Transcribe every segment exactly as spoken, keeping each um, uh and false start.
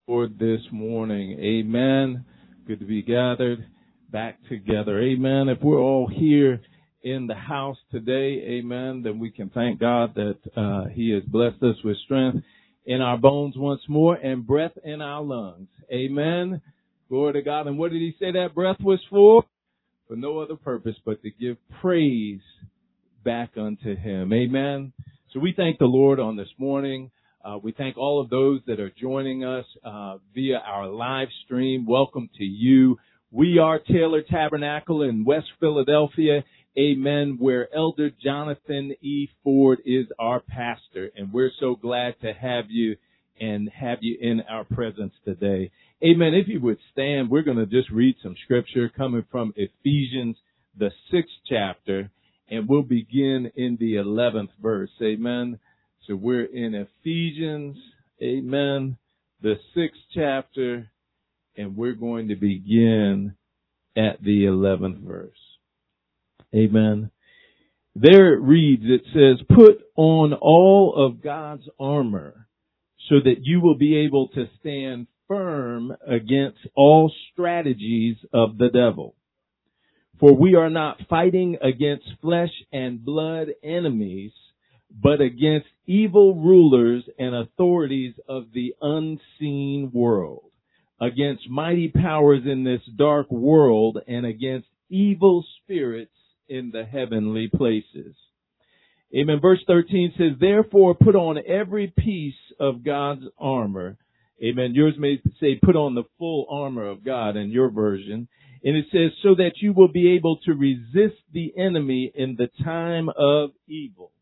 Lord this morning. Amen. Good to be gathered back together. Amen. If we're all here in the house today, amen, then we can thank God that uh, He has blessed us with strength in our bones once more and breath in our lungs. Amen. Glory to God. And what did He say that breath was for? For no other purpose but to give praise back unto Him. Amen. So we thank the Lord on this morning. Uh, we thank all of those that are joining us uh, via our live stream. Welcome to you. We are Taylor Tabernacle in West Philadelphia, amen, where Elder Jonathan E. Ford is our pastor. And we're so glad to have you and have you in our presence today. Amen. If you would stand, we're going to just read some scripture coming from Ephesians, the sixth chapter, and we'll begin in the eleventh verse. Amen. So we're in Ephesians, amen, the sixth chapter, and we're going to begin at the eleventh verse. Amen. There it reads, it says, put on all of God's armor so that you will be able to stand firm against all strategies of the devil. For we are not fighting against flesh and blood enemies, but against evil rulers and authorities of the unseen world, against mighty powers in this dark world, and against evil spirits in the heavenly places. Amen. Verse thirteen says, therefore put on every piece of God's armor. Amen. Yours may say put on the full armor of God in your version. And it says, so that you will be able to resist the enemy in the time of evil.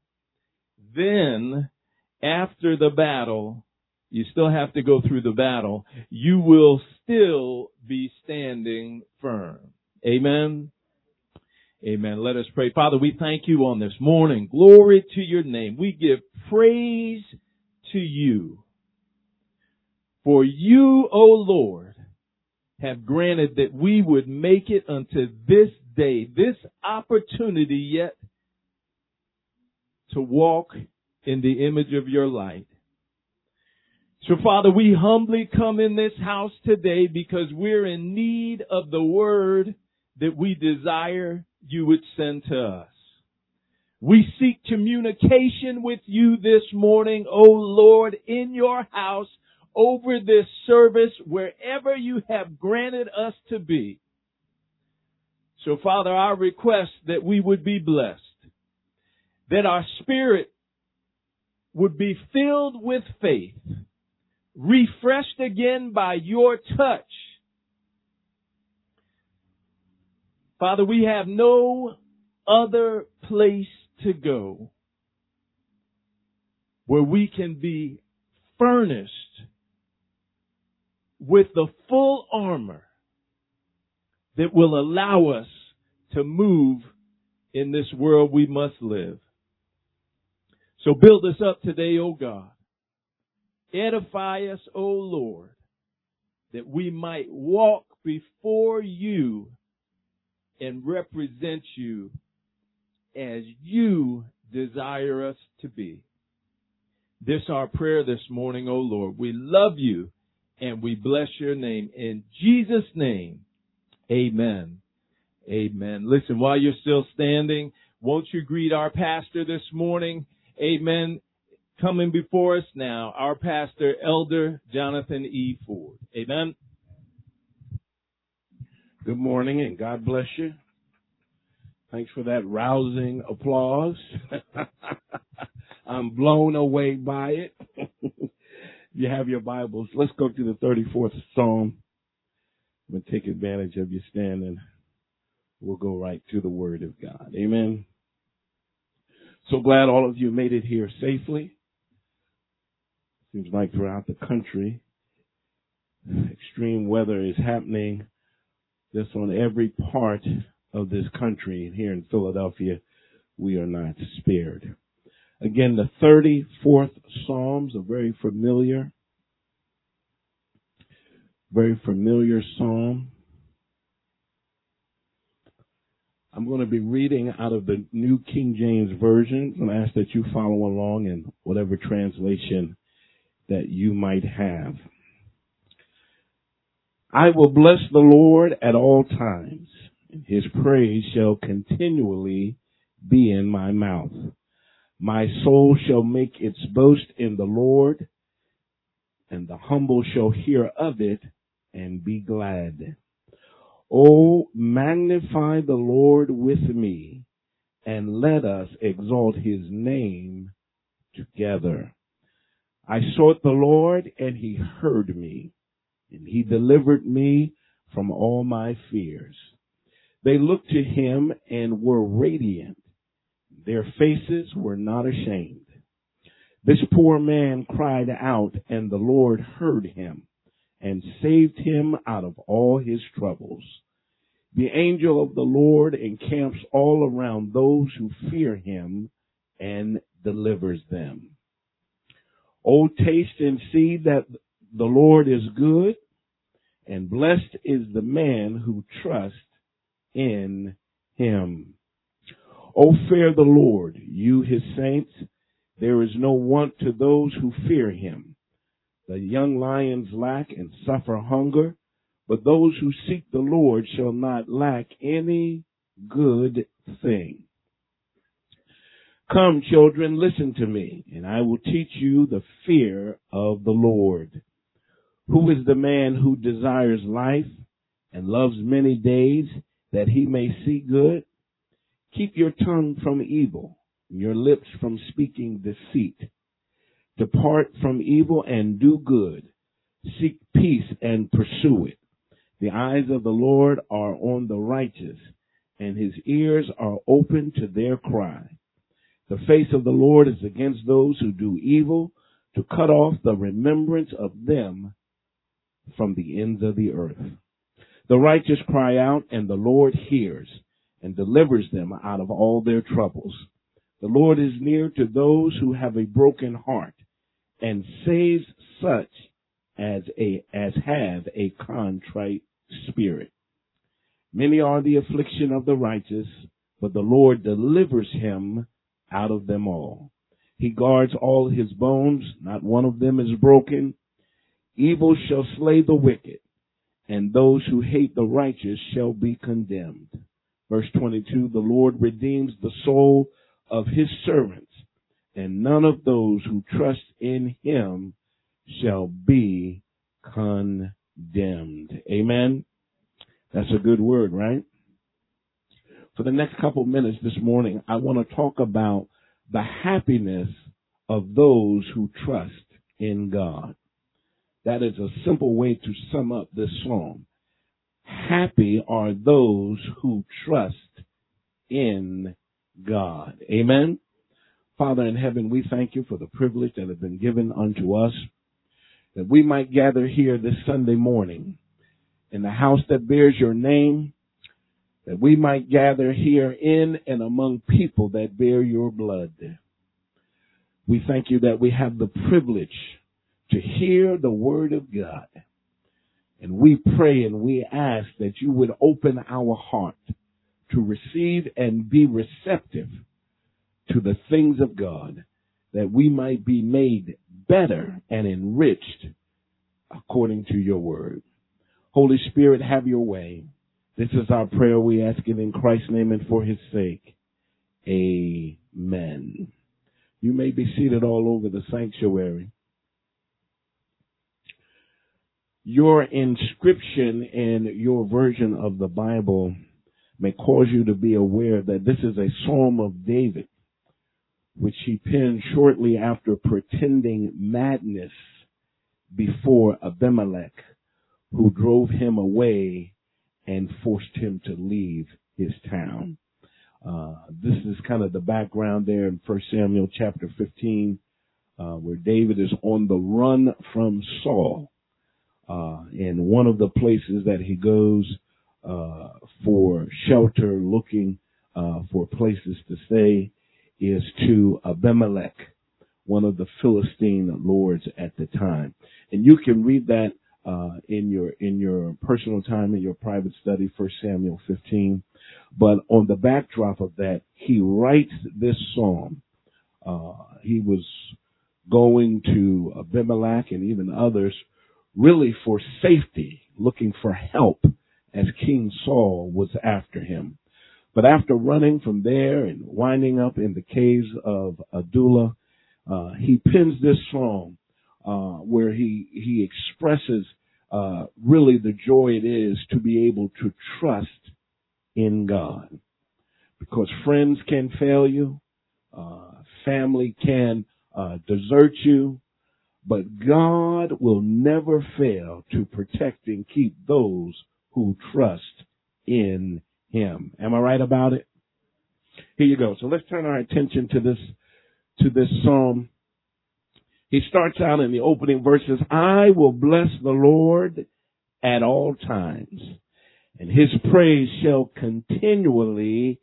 Then, after the battle, you still have to go through the battle, you will still be standing firm. Amen. Amen. Let us pray. Father, we thank you on this morning. Glory to your name. We give praise to you. For you, O Lord, have granted that we would make it unto this day, this opportunity yet to walk in the image of your light. So, Father, we humbly come in this house today because we're in need of the word that we desire you would send to us. We seek communication with you this morning, O Lord, in your house, over this service, wherever you have granted us to be. So, Father, our request that we would be blessed, that our spirit would be filled with faith, refreshed again by your touch. Father, we have no other place to go where we can be furnished with the full armor that will allow us to move in this world we must live. So build us up today, O God. Edify us, O Lord, that we might walk before you and represent you as you desire us to be. This is our prayer this morning, O Lord. We love you and we bless your name. In Jesus' name, amen. Amen. Listen, while you're still standing, won't you greet our pastor this morning? Amen. Coming before us now, our pastor, Elder Jonathan E. Ford. Amen. Good morning and God bless you. Thanks for that rousing applause. I'm blown away by it. You have your Bibles. Let's go to the thirty-fourth Psalm. I'm going to take advantage of you standing. We'll go right to the Word of God. Amen. So glad all of you made it here safely. Seems like throughout the country, extreme weather is happening just on every part of this country. And here in Philadelphia, we are not spared. Again, the thirty-fourth Psalms are very familiar, very familiar psalm. I'm going to be reading out of the New King James Version. I'm going to ask that you follow along in whatever translation that you might have. I will bless the Lord at all times, and his praise shall continually be in my mouth. My soul shall make its boast in the Lord, and the humble shall hear of it and be glad. Oh, magnify the Lord with me, and let us exalt his name together. I sought the Lord, and he heard me, and he delivered me from all my fears. They looked to him and were radiant. Their faces were not ashamed. This poor man cried out, and the Lord heard him and saved him out of all his troubles. The angel of the Lord encamps all around those who fear him and delivers them. Oh, taste and see that the Lord is good, and blessed is the man who trusts in him. Oh, fear the Lord, you his saints. There is no want to those who fear him. The young lions lack and suffer hunger, but those who seek the Lord shall not lack any good thing. Come, children, listen to me, and I will teach you the fear of the Lord. Who is the man who desires life and loves many days that he may see good? Keep your tongue from evil, and your lips from speaking deceit. Depart from evil and do good. Seek peace and pursue it. The eyes of the Lord are on the righteous, and his ears are open to their cry. The face of the Lord is against those who do evil, to cut off the remembrance of them from the ends of the earth. The righteous cry out, and the Lord hears and delivers them out of all their troubles. The Lord is near to those who have a broken heart, and saves such as a as have a contrite spirit. Many are the affliction of the righteous, but the Lord delivers him out of them all. He guards all his bones, not one of them is broken. Evil shall slay the wicked, and those who hate the righteous shall be condemned. Verse twenty-two, the Lord redeems the soul of his servants, and none of those who trust in him shall be condemned. Amen. That's a good word, right? For the next couple minutes this morning, I want to talk about the happiness of those who trust in God. That is a simple way to sum up this psalm. Happy are those who trust in God. Amen. Father in heaven, we thank you for the privilege that has been given unto us, that we might gather here this Sunday morning in the house that bears your name, that we might gather here in and among people that bear your blood. We thank you that we have the privilege to hear the word of God. And we pray and we ask that you would open our heart to receive and be receptive to the things of God, that we might be made better and enriched according to your word. Holy Spirit, have your way. This is our prayer. We ask it in Christ's name and for his sake. Amen. You may be seated all over the sanctuary. Your inscription in your version of the Bible may cause you to be aware that this is a Psalm of David, which he penned shortly after pretending madness before Abimelech, who drove him away and forced him to leave his town. Uh, this is kind of the background there in First Samuel chapter fifteen, uh, where David is on the run from Saul. Uh, and one of the places that he goes uh, for shelter, looking uh, for places to stay, is to Abimelech, one of the Philistine lords at the time. And you can read that uh, in your in your personal time, in your private study, First Samuel fifteen. But on the backdrop of that, he writes this psalm. Uh, he was going to Abimelech and even others, really for safety, looking for help as King Saul was after him. But after running from there and winding up in the caves of Adullam, uh, he pens this song uh, where he, he expresses uh, really the joy it is to be able to trust in God. Because friends can fail you, uh, family can uh, desert you, but God will never fail to protect and keep those who trust in Him. Am I right about it? Here you go. So let's turn our attention to this, to this psalm. He starts out in the opening verses, I will bless the Lord at all times, and His praise shall continually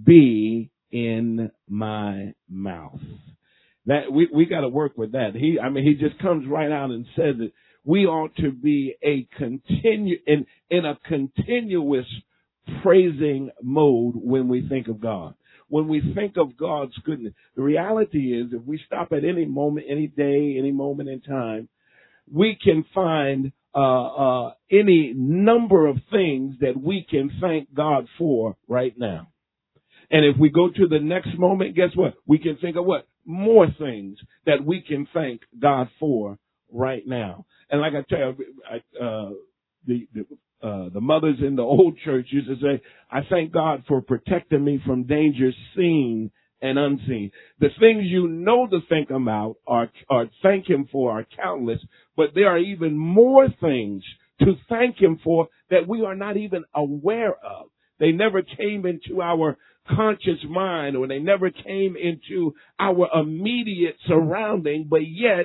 be in my mouth. That we, we got to work with that. He, I mean, he just comes right out and says that we ought to be a continue in, in a continuous praising mode when we think of God. When we think of God's goodness, the reality is if we stop at any moment, any day, any moment in time, we can find uh, uh, any number of things that we can thank God for right now. And if we go to the next moment, guess what? We can think of what? More things that we can thank God for right now. And like I tell you, I, uh, the, the, uh, the mothers in the old church used to say, I thank God for protecting me from dangers seen and unseen. The things you know to think about are, are thank Him for are countless, but there are even more things to thank Him for that we are not even aware of. They never came into our conscious mind, or they never came into our immediate surrounding, but yet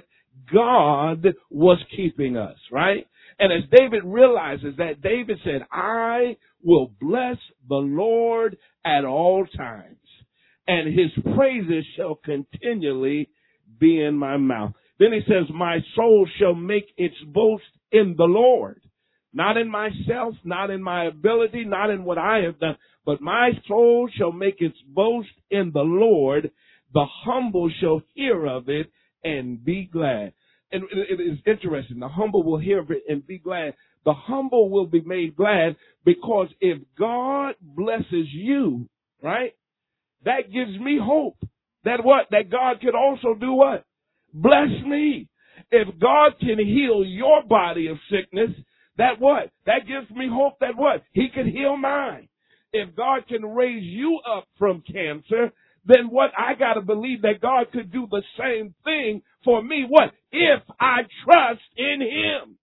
God was keeping us, right? And as David realizes that, David said, I will bless the Lord at all times, and His praises shall continually be in my mouth. Then he says, my soul shall make its boast in the Lord. Not in myself, not in my ability, not in what I have done, but my soul shall make its boast in the Lord. The humble shall hear of it and be glad. And it is interesting. The humble will hear of it and be glad. The humble will be made glad because if God blesses you, right, that gives me hope. That what? That God could also do what? Bless me. If God can heal your body of sickness, that what? That gives me hope that what? He can heal mine. If God can raise you up from cancer, then what? I got to believe that God could do the same thing for me. What? If I trust in Him.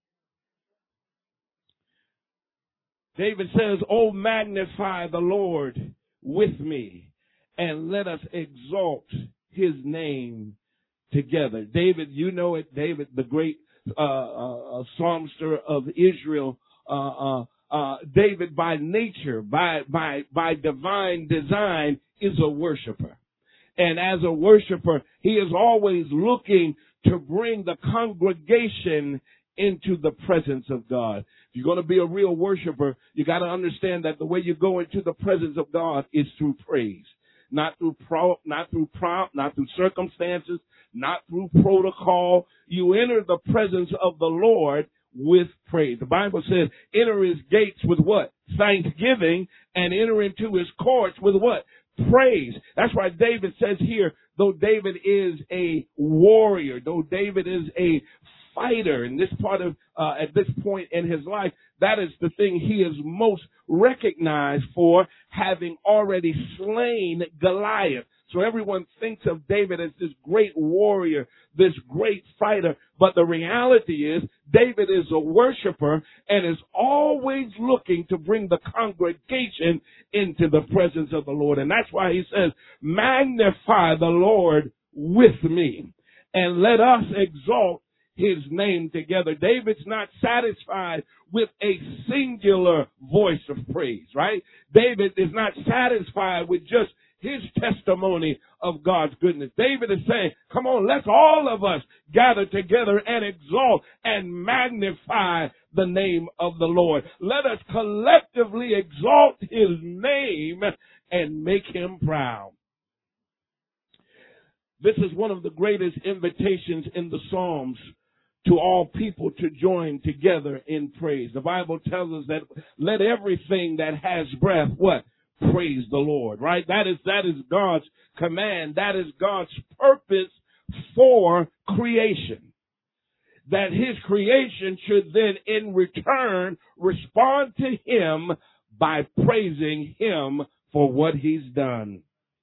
David says, oh, magnify the Lord with me and let us exalt His name together. David, you know it, David, the great uh, uh, psalmster of Israel, uh, uh, uh, David by nature, by, by, by divine design is a worshiper. And as a worshiper, he is always looking to bring the congregation into the presence of God. If you're going to be a real worshiper, you got to understand that the way you go into the presence of God is through praise. Not through pro, not through prompt, not through circumstances, not through protocol. You enter the presence of the Lord with praise. The Bible says, enter His gates with what? Thanksgiving, and enter into His courts with what? Praise. That's why David says here, though David is a warrior, though David is a fighter in this part of, uh, at this point in his life, that is the thing he is most recognized for, having already slain Goliath. So everyone thinks of David as this great warrior, this great fighter. But the reality is David is a worshiper and is always looking to bring the congregation into the presence of the Lord. And that's why he says, magnify the Lord with me and let us exalt His name together. David's not satisfied with a singular voice of praise, right? David is not satisfied with just his testimony of God's goodness. David is saying, come on, let's all of us gather together and exalt and magnify the name of the Lord. Let us collectively exalt His name and make Him proud. This is one of the greatest invitations in the Psalms to all people to join together in praise. The Bible tells us that let everything that has breath, what? Praise the Lord, right? That is, that is God's command. That is God's purpose for creation. That his creation should then in return respond to him by praising him for what he's done.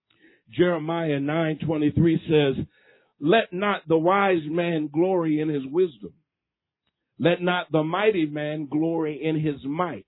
Jeremiah nine twenty-three says, let not the wise man glory in his wisdom. Let not the mighty man glory in his might.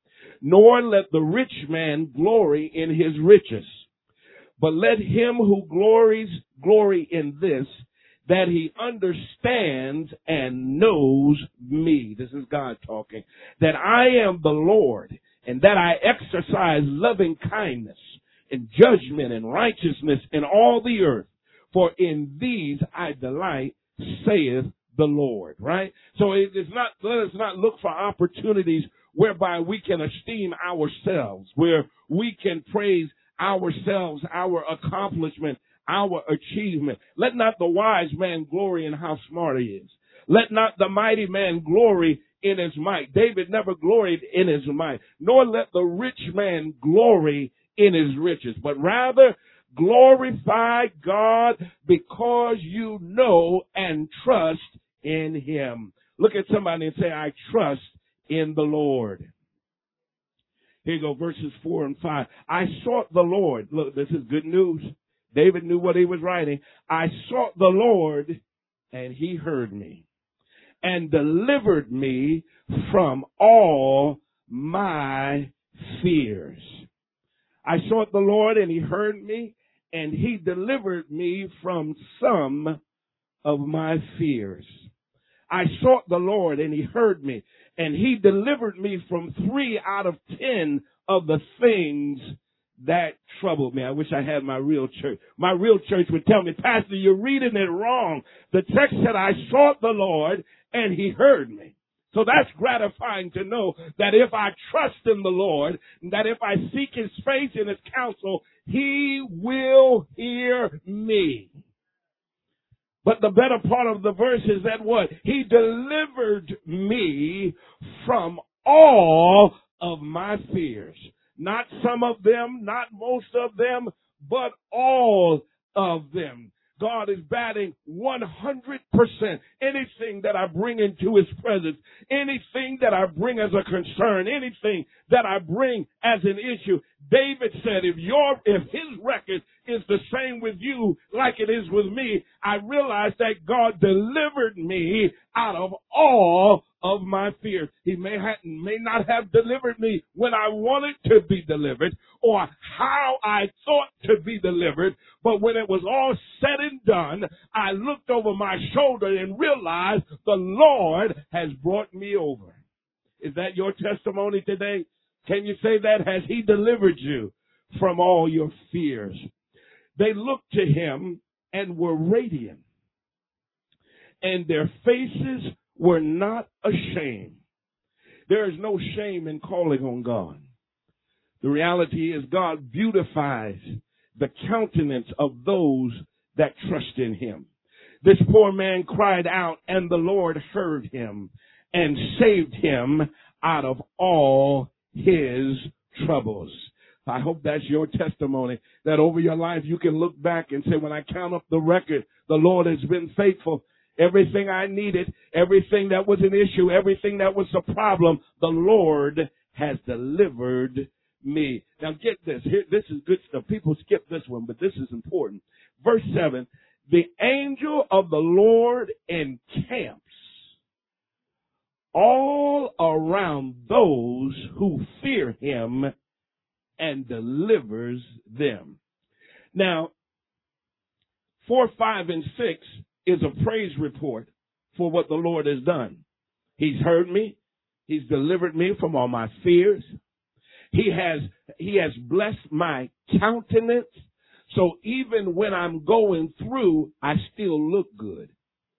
Nor let the rich man glory in his riches. But let him who glories glory in this, that he understands and knows me. This is God talking. That I am the Lord, and that I exercise loving kindness and judgment and righteousness in all the earth. For in these I delight, saith the Lord. Right? So it is not, let us not look for opportunities whereby we can esteem ourselves, where we can praise ourselves, our accomplishment, our achievement. Let not the wise man glory in how smart he is. Let not the mighty man glory in his might. David never gloried in his might, nor let the rich man glory in his riches, but rather glorify God because you know and trust in him. Look at somebody and say, I trust in the Lord. Here you go, verses four and five. I sought the Lord. Look, this is good news. David knew what he was writing. I sought the Lord, and he heard me and delivered me from all my fears. I sought the Lord, and he heard me, and he delivered me from some of my fears. I sought the Lord, and he heard me, and he delivered me from three out of ten of the things that troubled me. I wish I had my real church. My real church would tell me, Pastor, you're reading it wrong. The text said, I sought the Lord, and he heard me. So that's gratifying to know that if I trust in the Lord, that if I seek his face and his counsel, he will hear me. But the better part of the verse is that what? He delivered me from all of my fears. Not some of them, not most of them, but all of them. God is batting one hundred percent. Anything that I bring into his presence, anything that I bring as a concern, anything that I bring as an issue, David said, if your, if his record is the same with you like it is with me, I realize that God delivered me out of all of my fears. He may have, may not have delivered me when I wanted to be delivered or how I thought to be delivered, but when it was all said and done, I looked over my shoulder and realized the Lord has brought me over. Is that your testimony today? Can you say that? Has he delivered you from all your fears? They looked to him and were radiant, and their faces were not ashamed. There is no shame in calling on God. The reality is God beautifies the countenance of those that trust in him. This poor man cried out, and the Lord heard him and saved him out of all his troubles. I hope that's your testimony, that over your life you can look back and say, when I count up the record, the Lord has been faithful. Everything I needed, everything that was an issue, everything that was a problem, the Lord has delivered me. Now get this. Here, this is good stuff. People skip this one, but this is important. Verse seven, the angel of the Lord encamps all around those who fear him and delivers them. Now, four, five, and six is a praise report for what the Lord has done. He's heard me. He's delivered me from all my fears. He has, he has blessed my countenance. So even when I'm going through, I still look good.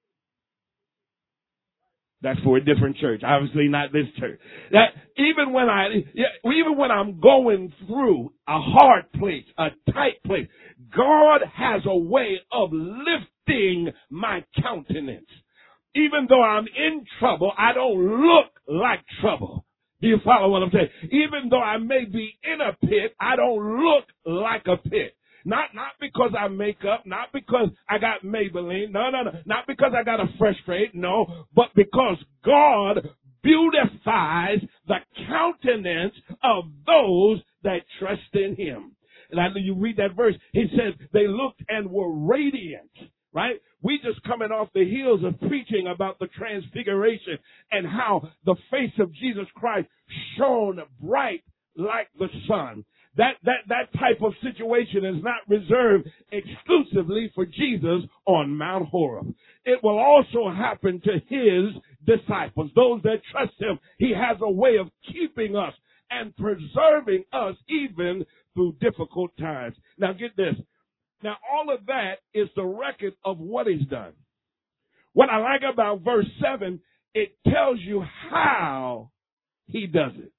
That's for a different church. Obviously not this church. That even when I, even when I'm going through a hard place, a tight place, God has a way of lifting my countenance. Even though I'm in trouble, I don't look like trouble. Do you follow what I'm saying? Even though I may be in a pit, I don't look like a pit. Not not because I make up, not because I got Maybelline, no, no, no, not because I got a fresh fade, no, but because God beautifies the countenance of those that trust in Him. And after you read that verse, He says they looked and were radiant, right? We just coming off the heels of preaching about the transfiguration and how the face of Jesus Christ shone bright like the sun. That, that, that type of situation is not reserved exclusively for Jesus on Mount Horeb. It will also happen to His disciples, those that trust Him. He has a way of keeping us and preserving us even through difficult times. Now get this. Now all of that is the record of what He's done. What I like about verse seven, it tells you how He does it.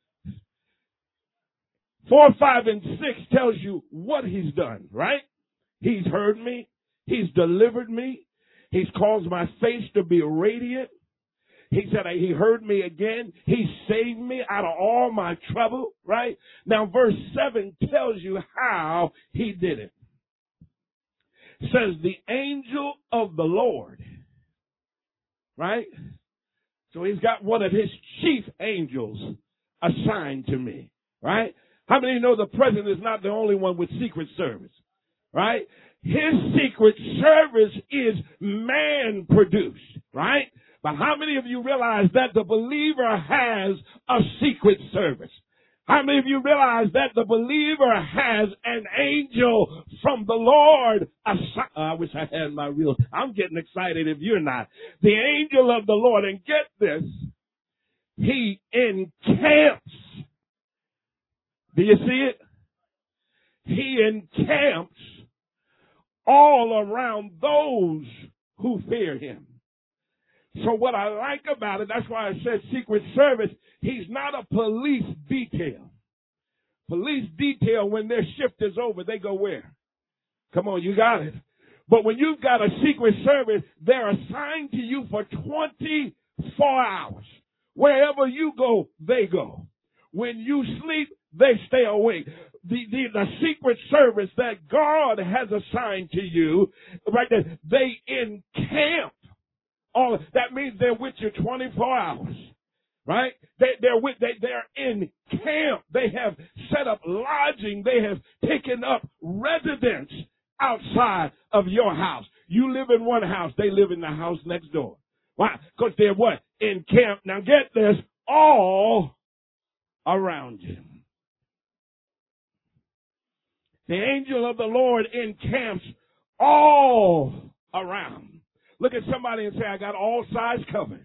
Four, five, and six tells you what He's done, right? He's heard me. He's delivered me. He's caused my face to be radiant. He said He heard me again. He saved me out of all my trouble, right? Now verse seven tells you how He did it. It says the angel of the Lord, right? So He's got one of His chief angels assigned to me, right? How many know the president is not the only one with Secret Service, right? His Secret Service is man-produced, right? But how many of you realize that the believer has a Secret Service? How many of you realize that the believer has an angel from the Lord? Assi- I wish I had my real, I'm getting excited if you're not. The angel of the Lord, and get this, He encamps. Do you see it? He encamps all around those who fear Him. So what I like about it, that's why I said Secret Service, He's not a police detail. Police detail, when their shift is over, they go where? Come on, you got it. But when you've got a Secret Service, they're assigned to you for twenty-four hours. Wherever you go, they go. When you sleep, they stay awake. The, the, the Secret Service that God has assigned to you, right there, they encamp. All that means they're with you twenty-four hours, right? They, they're with, they, they're in camp. They have set up lodging. They have taken up residence outside of your house. You live in one house. They live in the house next door. Why? Because they're what? In camp. Now get this, all around you. The angel of the Lord encamps all around. Look at somebody and say, I got all sides covered.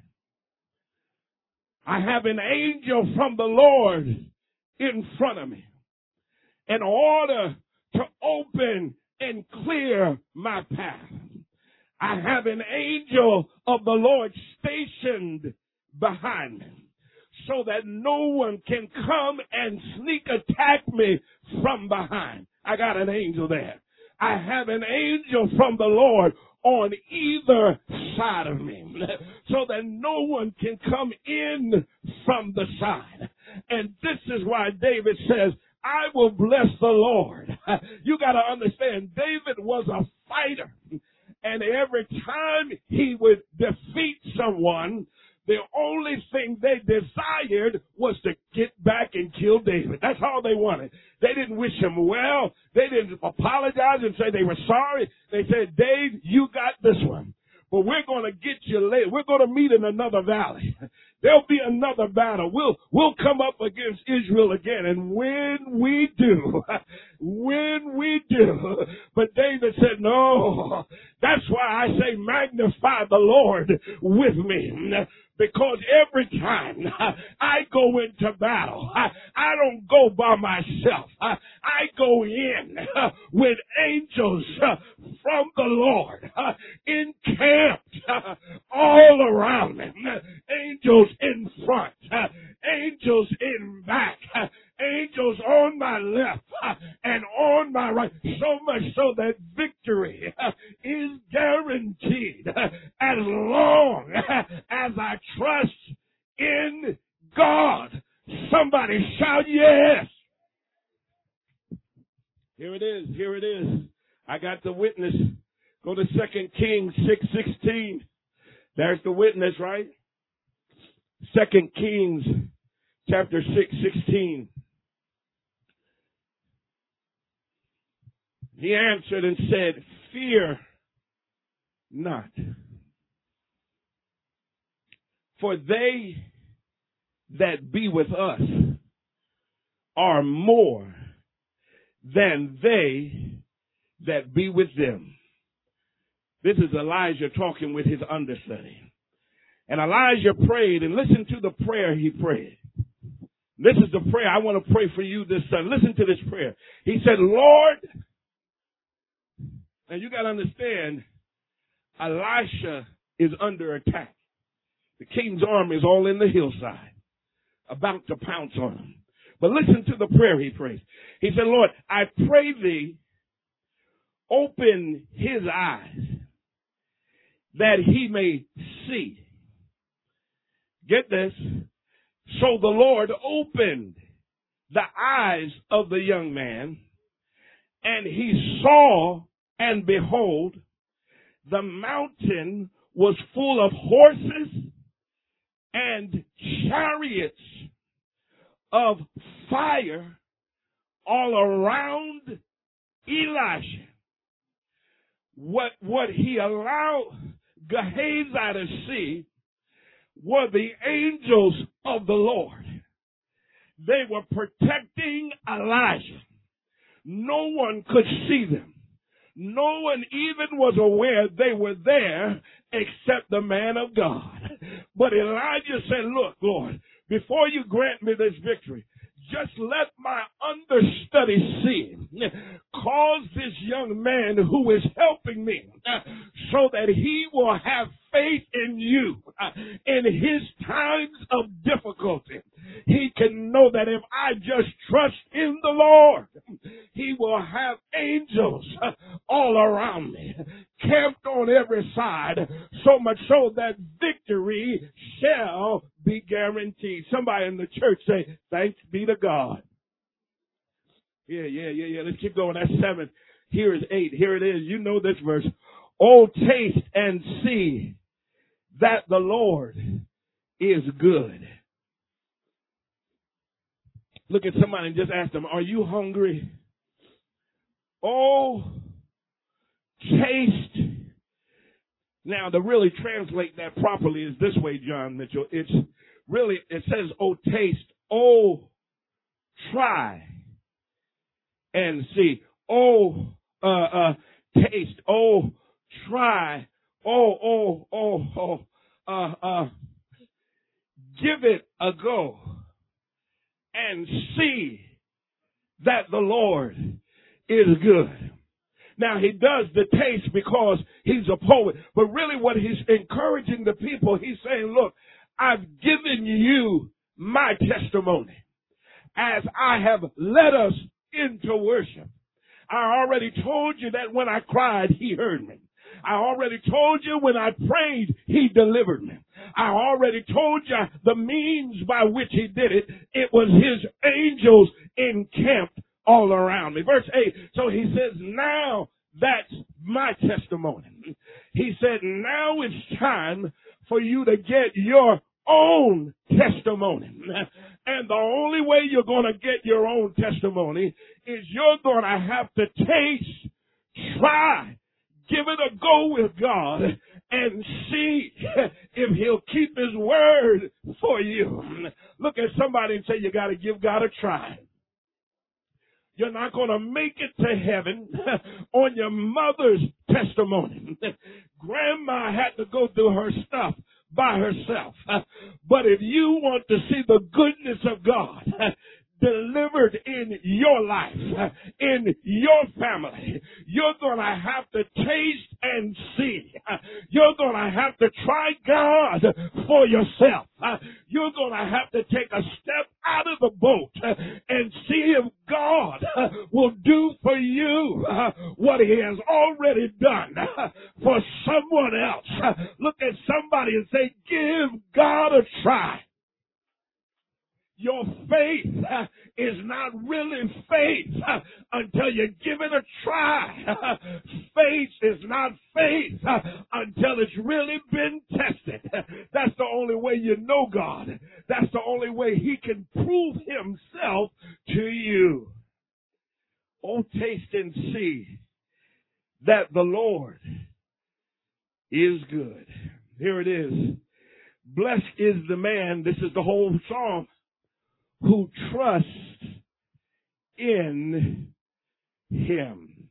I have an angel from the Lord in front of me in order to open and clear my path. I have an angel of the Lord stationed behind me so that no one can come and sneak attack me from behind. I got an angel there. I have an angel from the Lord on either side of me so that no one can come in from the side. And this is why David says, I will bless the Lord. You got to understand, David was a fighter. And every time he would defeat someone, the only thing they desired was to get back and kill David. That's all they wanted. They didn't wish him well. They didn't apologize and say they were sorry. They said, Dave, you got this one. But we're going to get you later. We're going to meet in another valley. There'll be another battle. We'll, we'll come up against Israel again. And when we do, when we do, but David said, no, that's why I say magnify the Lord with me. Because every time I go into battle, I, I don't go by myself. I, I go in with angels from the Lord encamped all around me. Angels in front, angels in back, angels on my left and on my right. So much so that victory is guaranteed as long God. Somebody shout yes. Here it is. Here it is. I got the witness. Go to Second Kings six sixteen. There's the witness, right? Second Kings chapter six sixteen. He answered and said, fear not. For they that be with us are more than they that be with them. This is Elijah talking with his understudy. And Elijah prayed, and listen to the prayer he prayed. This is the prayer I want to pray for you this Sunday. Listen to this prayer. He said, Lord, and you got to understand, Elisha is under attack. The king's army is all in the hillside, about to pounce on him. But listen to the prayer he prays. He said, Lord, I pray thee, open his eyes, that he may see. Get this. So the Lord opened the eyes of the young man, and he saw, and behold, the mountain was full of horses and chariots of fire all around Elisha. What, what he allowed Gehazi to see were the angels of the Lord. They were protecting Elijah. No one could see them. No one even was aware they were there except the man of God. But Elijah said, look, Lord, before you grant me this victory, just let my understudy see. Cause this young man who is helping me so that he will have faith in you in his times of difficulty. He can know that if I just trust in the Lord, he will have angels all around me, camped on every side, so much so that victory shall be guaranteed. Somebody in the church say, thanks be to God. Yeah, yeah, yeah, yeah. Let's keep going. That's seven. Here is eight. Here it is. You know this verse. Oh, taste and see that the Lord is good. Look at somebody and just ask them, are you hungry? Oh, taste. Now, to really translate that properly is this way, John Mitchell. It's really, it says, oh, taste. Oh, try and see. Oh, uh, uh, taste. Oh, try. Oh, oh, oh, oh, uh, uh, give it a go and see that the Lord is good. Now, he does the taste because he's a poet, but really what he's encouraging the people, he's saying, look, I've given you my testimony as I have led us into worship. I already told you that when I cried, he heard me. I already told you when I prayed, he delivered me. I already told you the means by which he did it. It was his angels encamped all around me. Verse eight. So he says, now that's my testimony. He said, now it's time for you to get your own testimony. And the only way you're going to get your own testimony is you're going to have to taste, try, give it a go with God and see if he'll keep his word for you. Look at somebody and say, you got to give God a try. You're not going to make it to heaven on your mother's testimony. Grandma had to go through her stuff by herself. But if you want to see the goodness of God delivered in your life, in your family, you're going to have to taste and see. You're going to have to try God for yourself. You're going to have to take a step out of the boat and see if God will do for you what he has already done for someone else. Look at somebody and say, give God a try. Your faith uh, is not really faith uh, until you give it a try. Faith is not faith uh, until it's really been tested. That's the only way you know God. That's the only way He can prove Himself to you. Oh, taste and see that the Lord is good. Here it is. Blessed is the man, this is the whole psalm, who trusts in Him.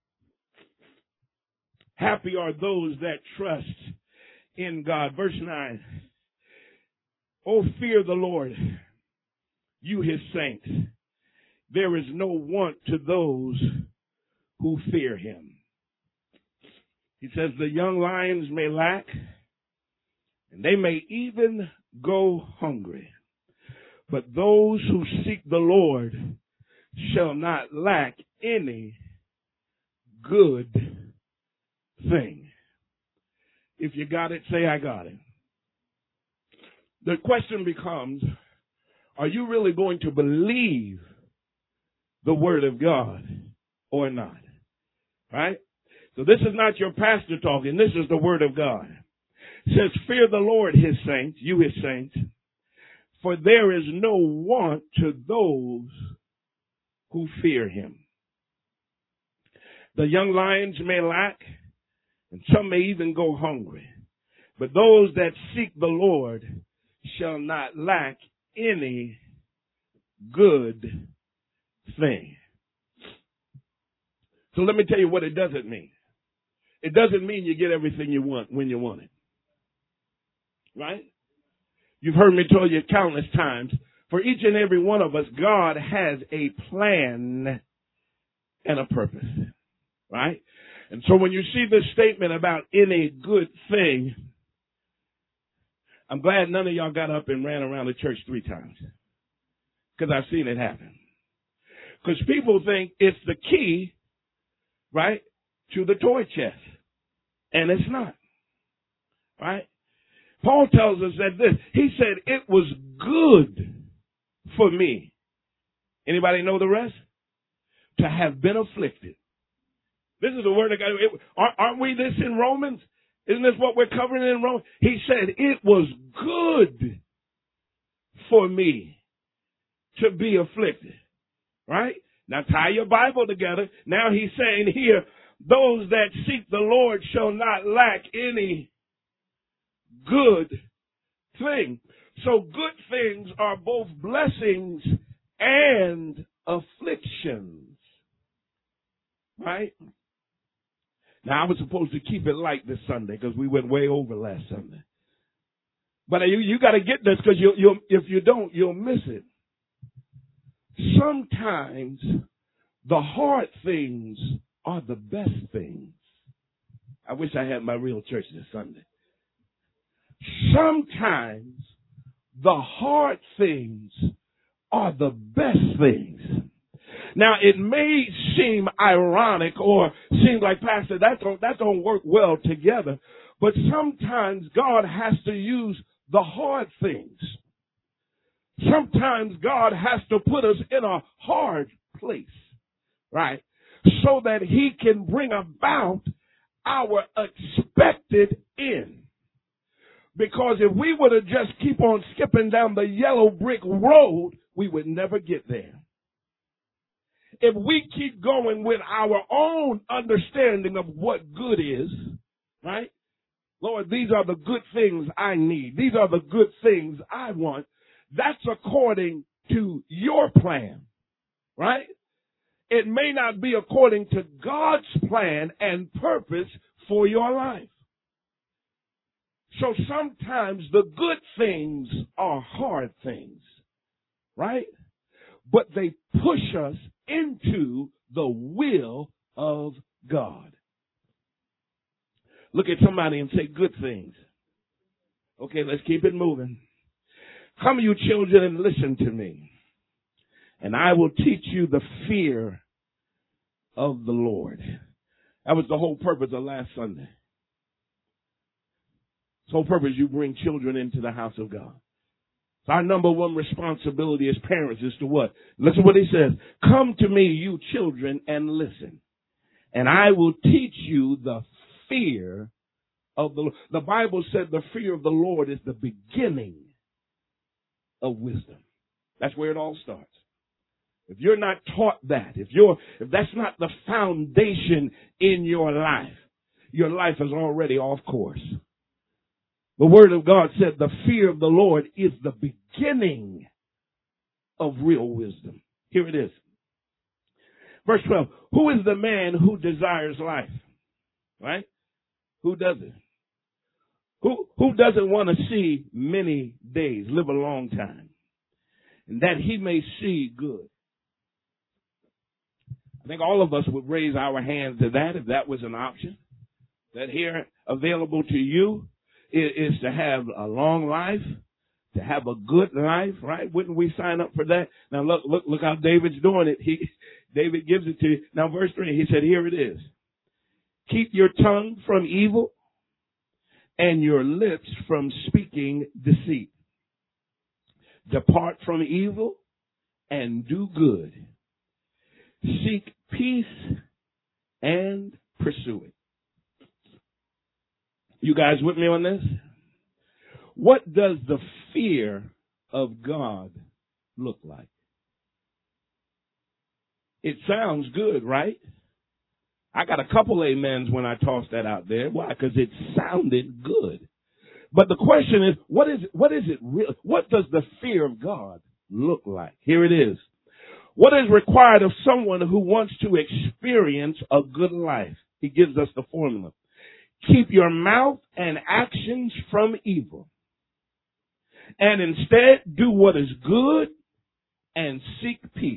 Happy are those that trust in God. Verse nine. Oh, fear the Lord, you His saints. There is no want to those who fear Him. He says the young lions may lack, and they may even go hungry. But those who seek the Lord shall not lack any good thing. If you got it, say, I got it. The question becomes, are you really going to believe the Word of God or not? Right? So this is not your pastor talking. This is the Word of God. It says, fear the Lord, His saints, you His saints, for there is no want to those who fear Him. The young lions may lack, and some may even go hungry. But those that seek the Lord shall not lack any good thing. So let me tell you what it doesn't mean. It doesn't mean you get everything you want when you want it. Right? You've heard me tell you countless times, for each and every one of us, God has a plan and a purpose. Right? And so when you see this statement about any good thing, I'm glad none of y'all got up and ran around the church three times. Because I've seen it happen. Because people think it's the key, right, to the toy chest. And it's not. Right? Paul tells us that this, he said, it was good for me. Anybody know the rest? To have been afflicted. This is the word of God. It, aren't we this in Romans? Isn't this what we're covering in Romans? He said, it was good for me to be afflicted. Right? Now tie your Bible together. Now he's saying here, those that seek the Lord shall not lack any good thing. So good things are both blessings and afflictions. Right? Now, I was supposed to keep it light this Sunday because we went way over last Sunday. But you, you got to get this because you, you, if you don't, you'll miss it. Sometimes the hard things are the best things. I wish I had my real church this Sunday. Sometimes the hard things are the best things. Now, it may seem ironic or seem like, Pastor, that don't, that don't work well together. But sometimes God has to use the hard things. Sometimes God has to put us in a hard place, right? So that He can bring about our expected end. Because if we were to just keep on skipping down the yellow brick road, we would never get there. If we keep going with our own understanding of what good is, right? Lord, these are the good things I need. These are the good things I want. That's according to your plan, right? It may not be according to God's plan and purpose for your life. So sometimes the good things are hard things, right? But they push us into the will of God. Look at somebody and say good things. Okay, let's keep it moving. Come, you children, and listen to me. And I will teach you the fear of the Lord. That was the whole purpose of last Sunday. The whole purpose, you bring children into the house of God. So our number one responsibility as parents is to what? Listen what he says. Come to me, you children, and listen. And I will teach you the fear of the Lord. The Bible said the fear of the Lord is the beginning of wisdom. That's where it all starts. If you're not taught that, if you're, if that's not the foundation in your life, your life is already off course. The Word of God said the fear of the Lord is the beginning of real wisdom. Here it is. Verse twelve. Who is the man who desires life? Right? Who doesn't? Who, who doesn't want to see many days, live a long time, and that he may see good? I think all of us would raise our hands to that if that was an option. That here available to you is, is to have a long life, to have a good life, right? Wouldn't we sign up for that? Now look, look, look how David's doing it. He, David gives it to you. Now verse three, he said, here it is. Keep your tongue from evil and your lips from speaking deceit. Depart from evil and do good. Seek peace and pursue it. You guys with me on this? What does the fear of God look like? It sounds good, right? I got a couple amens when I tossed that out there. Why? Because it sounded good. But the question is, what is it, what is it real? What does the fear of God look like? Here it is. What is required of someone who wants to experience a good life? He gives us the formula. Keep your mouth and actions from evil, and instead do what is good and seek peace.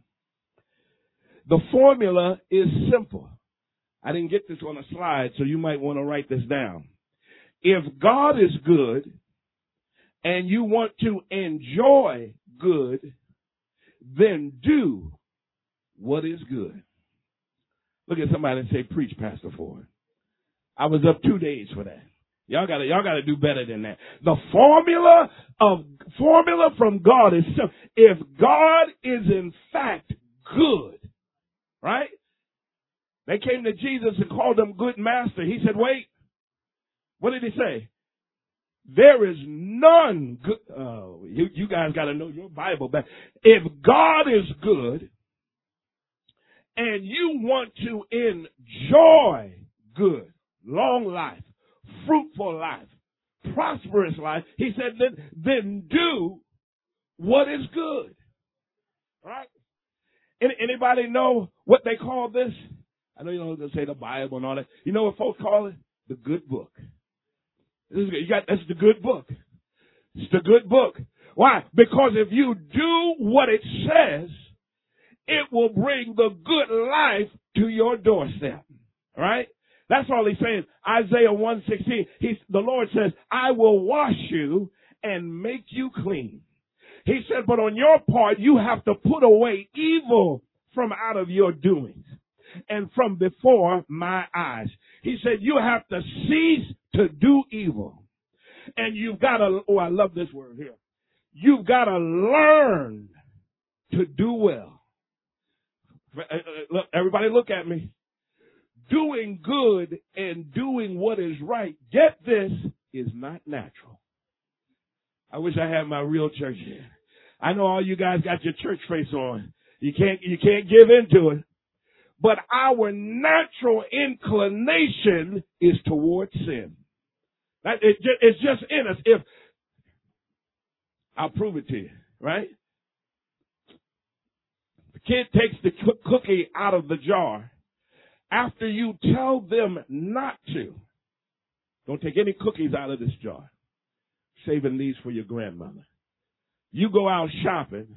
The formula is simple. I didn't get this on a slide, so you might want to write this down. If God is good and you want to enjoy good, then do what is good. Look at somebody and say, preach, Pastor Ford. I was up two days for that. Y'all gotta, y'all gotta do better than that. The formula of, formula from God is simple. If God is in fact good, right? They came to Jesus and called him good master. He said, wait, what did he say? There is none good. Oh, you, you guys got to know your Bible back. If God is good and you want to enjoy good, long life, fruitful life, prosperous life, he said, then, then do what is good. Right? Any, anybody know what they call this? I know you don't going to say the Bible and all that. You know what folks call it? The good book. This is, you got, that's the good book. It's the good book. Why? Because if you do what it says, it will bring the good life to your doorstep. Right? That's all he's saying. Isaiah one sixteen, he's, the Lord says, I will wash you and make you clean. He said, but on your part, you have to put away evil from out of your doings and from before my eyes. He said, you have to cease to do evil. And you've got to, oh, I love this word here. You've got to learn to do well. Look, everybody look at me. Doing good and doing what is right, get this, is not natural. I wish I had my real church here. I know all you guys got your church face on. You can't, you can't give into it. But our natural inclination is towards sin. That, it, it's just in us. If I'll prove it to you, right? The kid takes the cookie out of the jar. After you tell them not to, don't take any cookies out of this jar. Saving these for your grandmother. You go out shopping,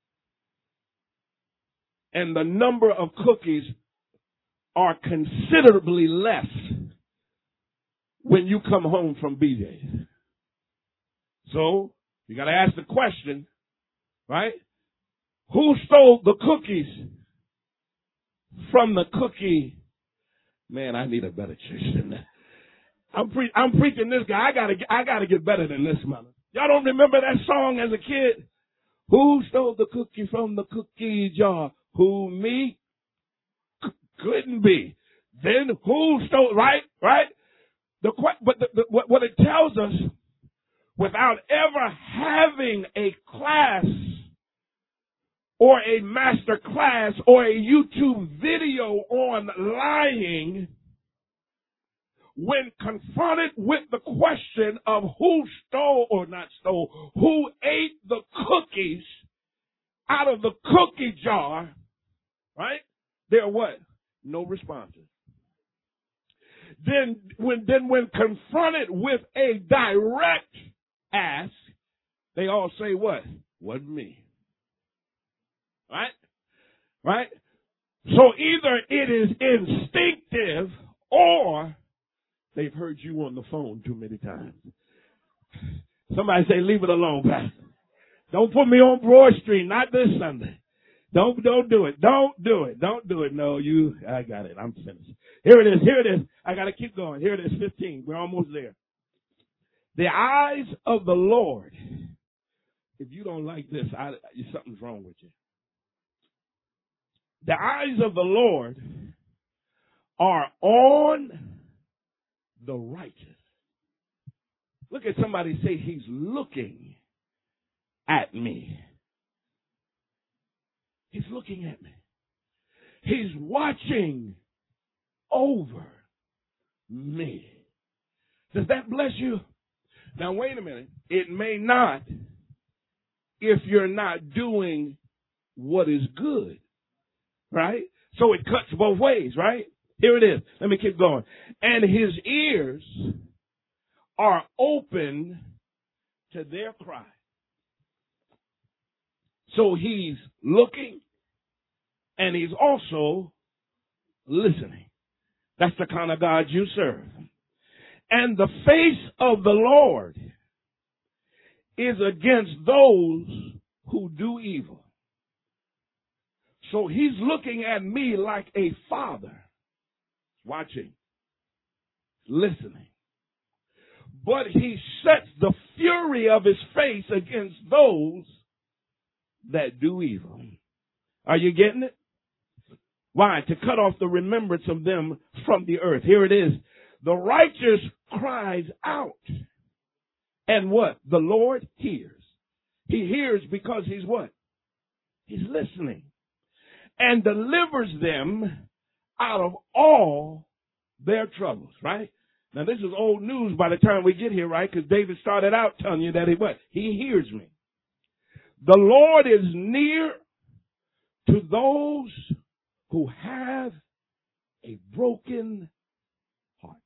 and the number of cookies are considerably less when you come home from B J's. So, you got to ask the question, right? Who stole the cookies from the cookie? Man, I need a better church than that. I'm, pre- I'm preaching this guy. I gotta, I gotta get better than this, mother. Y'all don't remember that song as a kid? Who stole the cookie from the cookie jar? Who, me? C- couldn't be. Then who stole, right? Right? The, but the, the, what, what it tells us, without ever having a class or a master class or a YouTube video on lying, when confronted with the question of who stole or not stole, who ate the cookies out of the cookie jar, right? There are what? No responses. Then when, then when confronted with a direct ask, they all say what? Wasn't me. Right? Right? So either it is instinctive or they've heard you on the phone too many times. Somebody say, leave it alone, Pastor. Don't put me on Broad Street, not this Sunday. Don't, don't do it. Don't do it. Don't do it. No, you, I got it. I'm finished. Here it is. Here it is. I got to keep going. Here it is, fifteen. We're almost there. The eyes of the Lord. If you don't like this, I, something's wrong with you. The eyes of the Lord are on the righteous. Look at somebody say, he's looking at me. He's looking at me. He's watching over me. Does that bless you? Now, wait a minute. It may not if you're not doing what is good, right? So it cuts both ways, right? Here it is. Let me keep going. And his ears are open to their cry. So he's looking and he's also listening. That's the kind of God you serve. And the face of the Lord is against those who do evil. So he's looking at me like a father, watching, listening. But he sets the fury of his face against those that do evil. Are you getting it? Why? To cut off the remembrance of them from the earth. Here it is. The righteous cries out. And what? The Lord hears. He hears because he's what? He's listening. And delivers them out of all their troubles, right? Now this is old news by the time we get here, right? Because David started out telling you that he what? He hears me. The Lord is near to those who have a broken heart.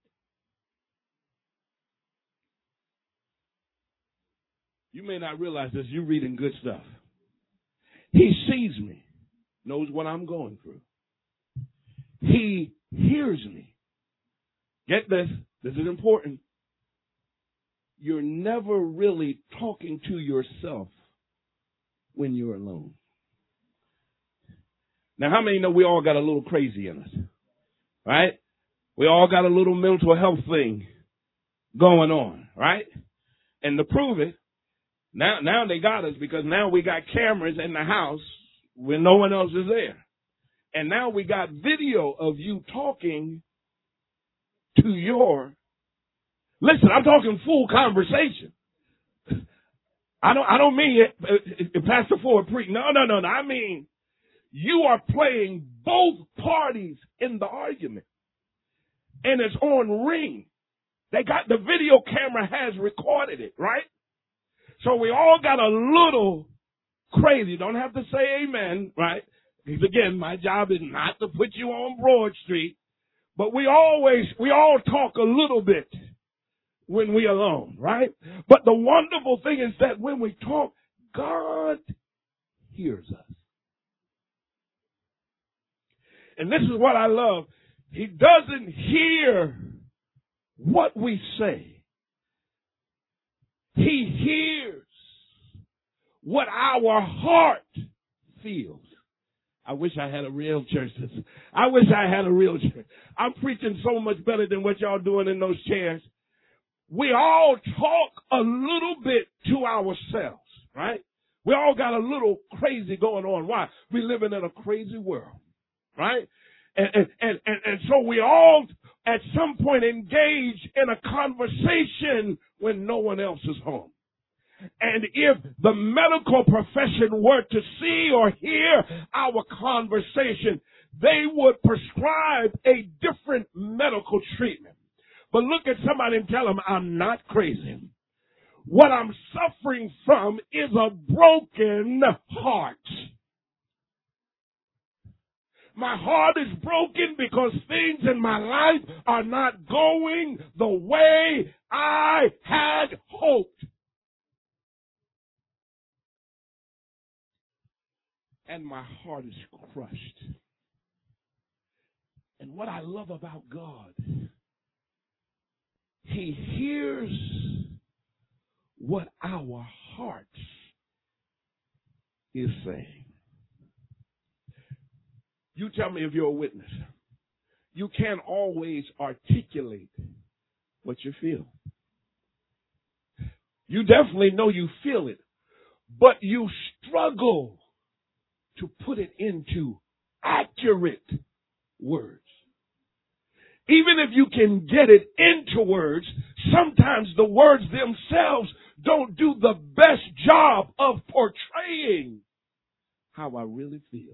You may not realize this. You're reading good stuff. He sees me, knows what I'm going through. He hears me. Get this. This is important. You're never really talking to yourself when you're alone. Now, how many know we all got a little crazy in us? Right? We all got a little mental health thing going on, right? And to prove it, now, now they got us because now we got cameras in the house when no one else is there. And now we got video of you talking to your, listen, I'm talking full conversation. I don't, I don't mean it, it, Pastor Ford preach. No, no, no, no. I mean, you are playing both parties in the argument. And it's on ring. They got, the video camera has recorded it, right? So we all got a little crazy. Don't have to say amen, right? Because again, my job is not to put you on Broad Street. But we always, we all talk a little bit when we alone, right? But the wonderful thing is that when we talk, God hears us. And this is what I love. He doesn't hear what we say. He hears what our heart feels. I wish I had a real church. I wish I had a real church. I'm preaching so much better than what y'all doing in those chairs. we all talk a little bit to ourselves, right? We all got a little crazy going on. Why? We living in a crazy world, right? And, and, and, and, and so we all at some point engage in a conversation when no one else is home. And if the medical profession were to see or hear our conversation, they would prescribe a different medical treatment. But look at somebody and tell them, I'm not crazy. What I'm suffering from is a broken heart. My heart is broken because things in my life are not going the way I had hoped. And my heart is crushed. And what I love about God, He hears what our hearts is saying. You tell me if you're a witness. You can't always articulate what you feel. You definitely know you feel it, but you struggle to put it into accurate words. Even if you can get it into words, sometimes the words themselves don't do the best job of portraying how I really feel.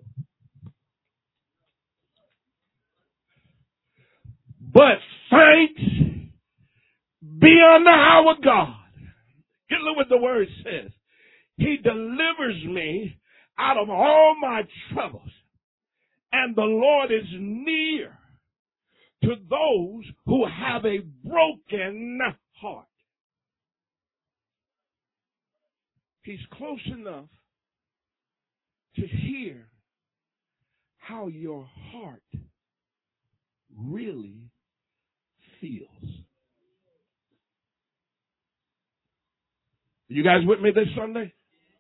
But thanks be unto our God. Get look what the word says. He delivers me out of all my troubles, and the Lord is near to those who have a broken heart. He's close enough to hear how your heart really feels. You guys with me this Sunday?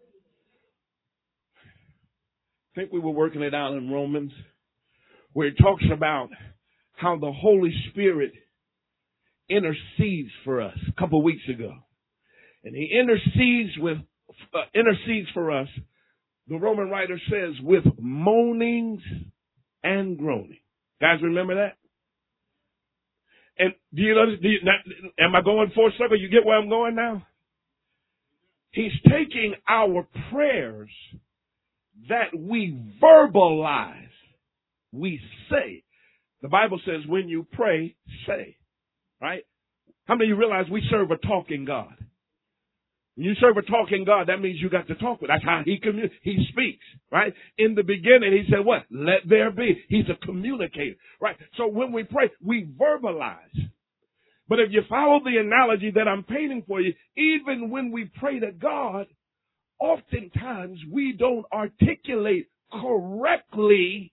I think we were working it out in Romans, where it talks about how the Holy Spirit intercedes for us a couple of weeks ago. And He intercedes with uh, intercedes for us, the Roman writer says, with moanings and groaning. Guys, remember that? And do you, do you am I going full circle? You get where I'm going now? He's taking our prayers that we verbalize, we say. The Bible says when you pray, say. Right? How many of you realize we serve a talking God? When you serve a talking God, that means you got to talk with. That's how he commun- he speaks, right? In the beginning, he said what? Let there be. He's a communicator, right? So when we pray, we verbalize. But if you follow the analogy that I'm painting for you, even when we pray to God, oftentimes we don't articulate correctly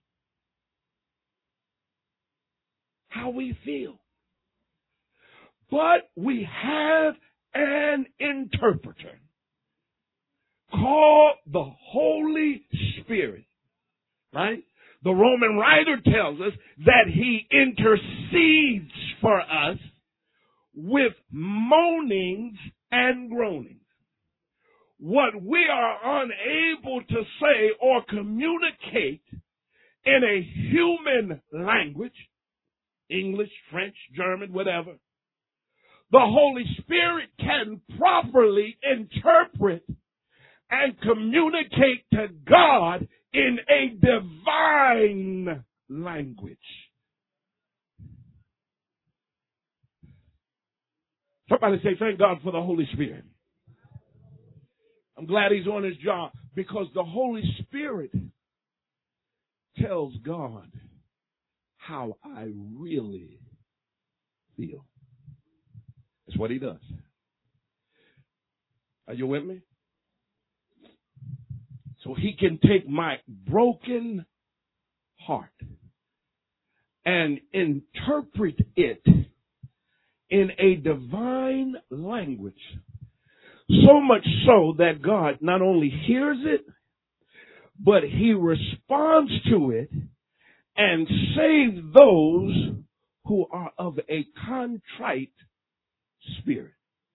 how we feel. But we have an interpreter called the Holy Spirit, right? The Roman writer tells us that He intercedes for us with moanings and groanings. What we are unable to say or communicate in a human language, English, French, German, whatever, the Holy Spirit can properly interpret and communicate to God in a divine language. Somebody say, thank God for the Holy Spirit. I'm glad He's on His job, because the Holy Spirit tells God how I really feel. That's what He does. Are you with me? So He can take my broken heart and interpret it in a divine language. So much so that God not only hears it, but He responds to it and saves those who are of a contrite spirit.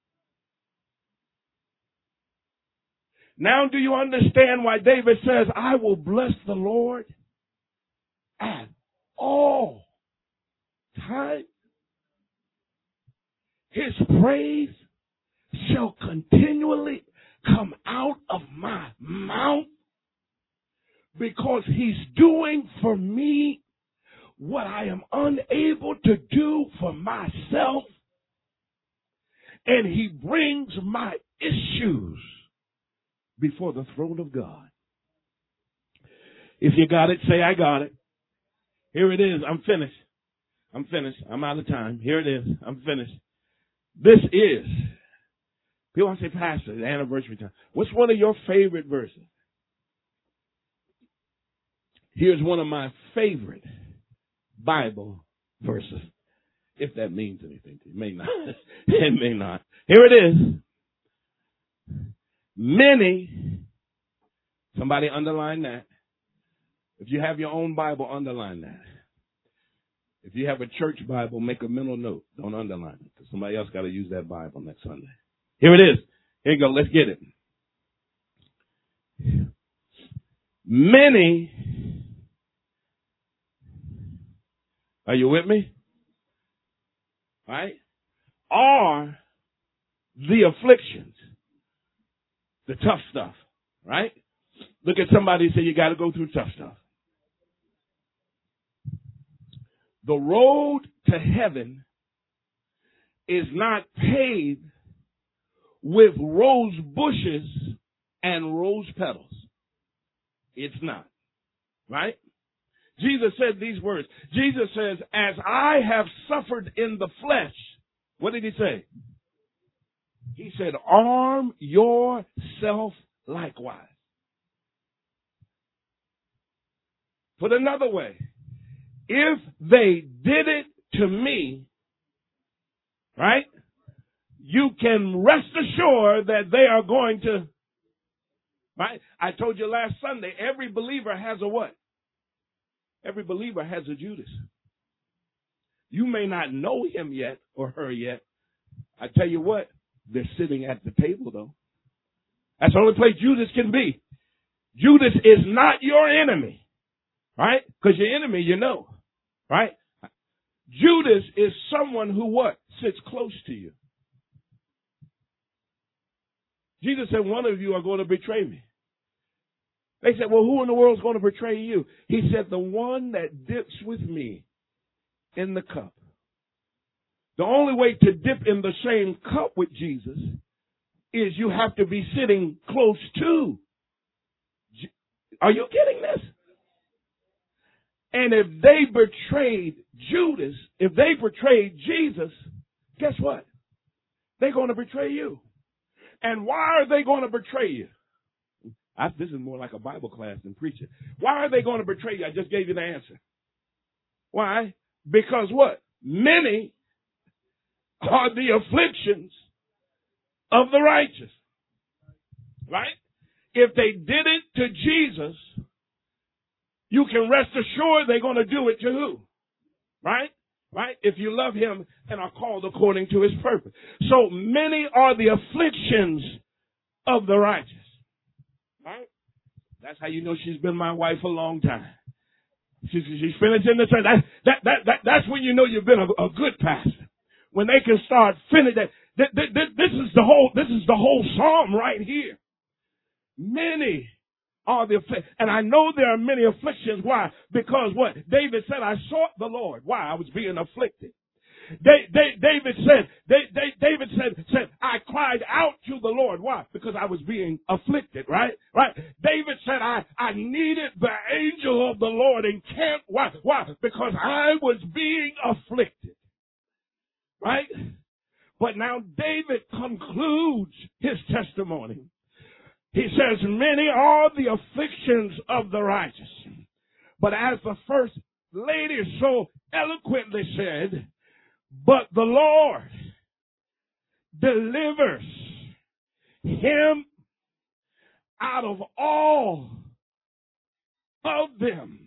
Now do you understand why David says, I will bless the Lord at all times? His praise shall continually come out of my mouth, because he's doing for me what I am unable to do for myself. And he brings my issues before the throne of God. If you got it, say, I got it. Here it is. I'm finished. I'm finished. I'm out of time. Here it is. I'm finished. This is, people want to say, Pastor, the anniversary time. What's one of your favorite verses? Here's one of my favorite Bible verses, if that means anything to you. It may not. It may not. Here it is. Many, somebody underline that. If you have your own Bible, underline that. If you have a church Bible, make a mental note. Don't underline it, because somebody else got to use that Bible next Sunday. Here it is. Here you go. Let's get it. Many, are you with me? Right? Are the afflictions, the tough stuff, right? Look at somebody and say, you got to go through tough stuff. The road to heaven is not paved with rose bushes and rose petals. It's not. Right? Jesus said these words. Jesus says, as I have suffered in the flesh, what did he say? He said, arm yourself likewise. Put another way, if they did it to me, right, you can rest assured that they are going to, right? I told you last Sunday, every believer has a what? Every believer has a Judas. You may not know him yet or her yet. I tell you what, they're sitting at the table though. That's the only place Judas can be. Judas is not your enemy, right? Because your enemy, you know, right? Judas is someone who what? Sits close to you. Jesus said, one of you are going to betray me. They said, well, who in the world is going to betray you? He said, the one that dips with me in the cup. The only way to dip in the same cup with Jesus is you have to be sitting close to. Are you getting this? And if they betrayed Judas, if they betrayed Jesus, guess what? They're going to betray you. And why are they going to betray you? I, this is more like a Bible class than preaching. Why are they going to betray you? I just gave you the answer. Why? Because what? Many are the afflictions of the righteous. Right? If they did it to Jesus, you can rest assured they're going to do it to who? Right? Right? If you love him and are called according to his purpose. So many are the afflictions of the righteous. Right? That's how you know she's been my wife a long time. She's, she's finishing the church. That, that, that, that, that's when you know you've been a, a good pastor. When they can start finishing that. That, that, that. This is the whole, this is the whole psalm right here. Many are the afflictions. And I know there are many afflictions. Why? Because what? David said, I sought the Lord. Why? I was being afflicted. They, they, David said, they, they, David said, said, I cried out to the Lord. Why? Because I was being afflicted, right? Right? David said, I, I needed the angel of the Lord in camp. Why? Why? Because I was being afflicted. Right? But now David concludes his testimony. He says, many are the afflictions of the righteous. But as the first lady so eloquently said, but the Lord delivers him out of all of them.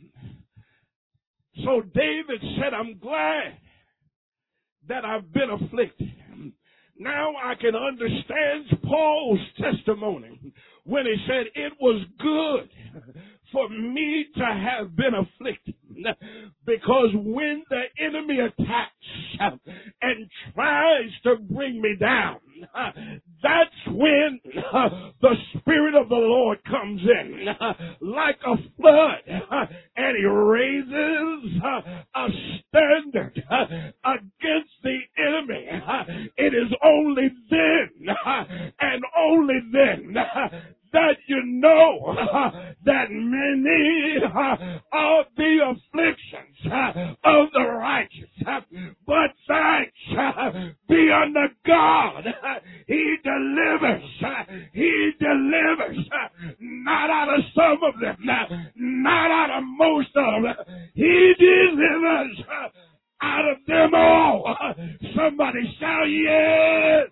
So David said, I'm glad that I've been afflicted. Now I can understand Paul's testimony when he said it was good for me to have been afflicted, because when the enemy attacks and tries to bring me down, that's when the Spirit of the Lord comes in like a flood, and he raises a standard against the enemy. It is only then and only then that you know that many of the afflictions of the righteous, but thanks be unto God, he delivers, he delivers, not out of some of them, not out of most of them, he delivers out of them all. Somebody shout yes.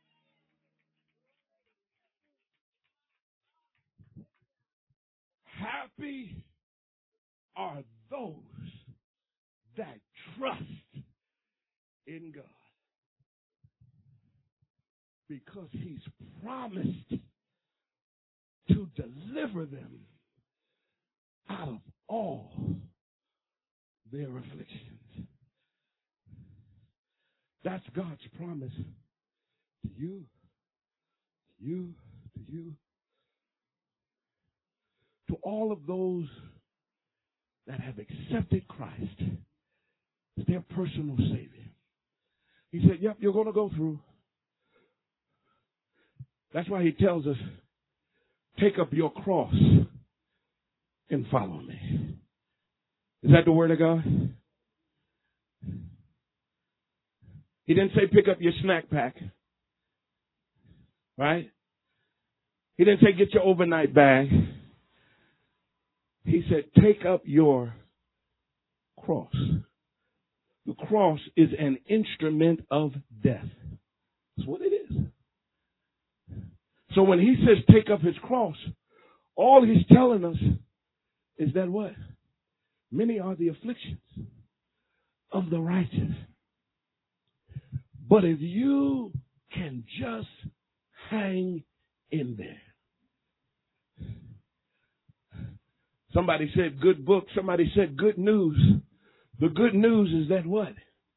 Happy are those that trust in God, because he's promised to deliver them out of all their afflictions. That's God's promise to you, to you, to you. To all of those that have accepted Christ as their personal Savior. He said, yep, you're going to go through. That's why he tells us, take up your cross and follow me. Is that the word of God? He didn't say pick up your snack pack. Right? He didn't say get your overnight bag. He said, take up your cross. The cross is an instrument of death. That's what it is. So when he says take up his cross, all he's telling us is that what? Many are the afflictions of the righteous. But if you can just hang in there. Somebody said good book. Somebody said good news. The good news is that what?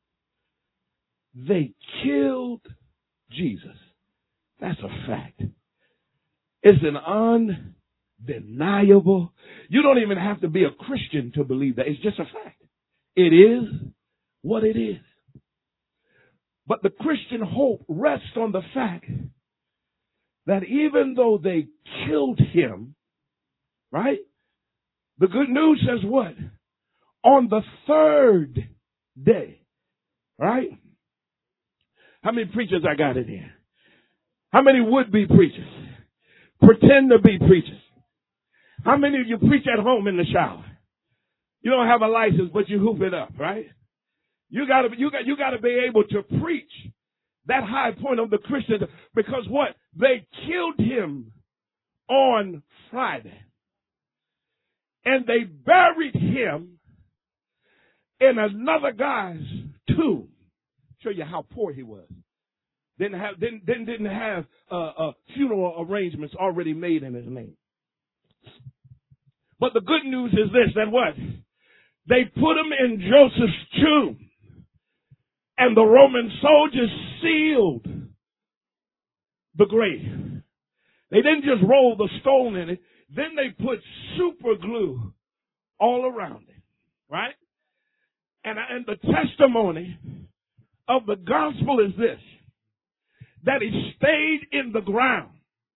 They killed Jesus. That's a fact. It's an undeniable. You don't even have to be a Christian to believe that. It's just a fact. It is what it is. But the Christian hope rests on the fact that even though they killed him, right? The good news says what? On the third day, right? How many preachers I got in here? How many would-be preachers? Pretend to be preachers. How many of you preach at home in the shower? You don't have a license, but you hoop it up, right? You gotta, you got, you gotta be able to preach that high point of the Christian, because what? They killed him on Friday. And they buried him in another guy's tomb. Show you how poor he was. Didn't have, didn't, didn't, didn't have uh, uh, funeral arrangements already made in his name. But the good news is this, that what? They put him in Joseph's tomb. And the Roman soldiers sealed the grave. They didn't just roll the stone in it. Then they put super glue all around it. Right? And, and the testimony of the gospel is this. That he stayed in the ground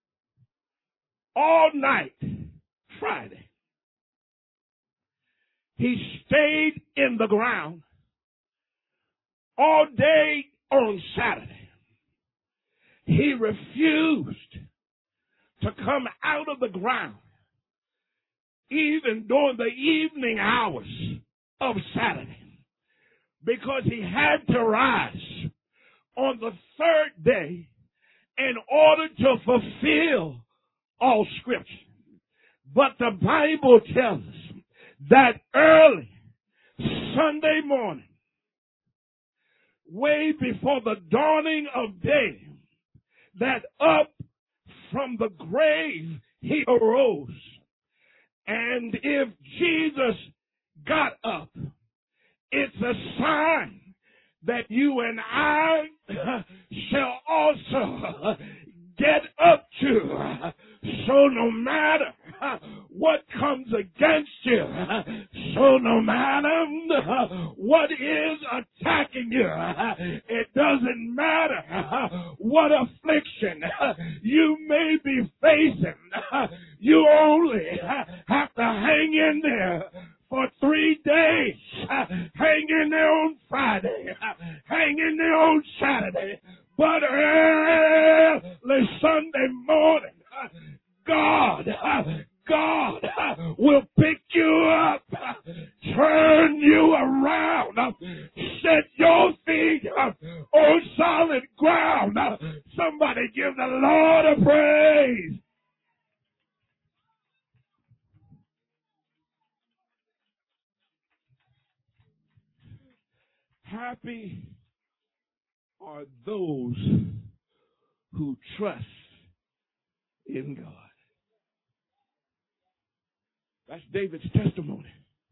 all night Friday. He stayed in the ground all day on Saturday. He refused to come out of the ground even during the evening hours of Saturday, because he had to rise on the third day in order to fulfill all Scripture. But the Bible tells us that early Sunday morning, way before the dawning of day, that up from the grave he arose. And if Jesus got up, it's a sign that you and I shall also get up to. So no matter what comes against you, so no matter what is attacking you, it doesn't matter what affliction you may be facing, you only have to hang in there for three days. Hang in there on Friday. Hang in there on Saturday. But early Sunday morning, God, God will pick you up, turn you around, set your feet on solid ground. Somebody give the Lord a praise. Happy are those who trust in God. That's David's testimony.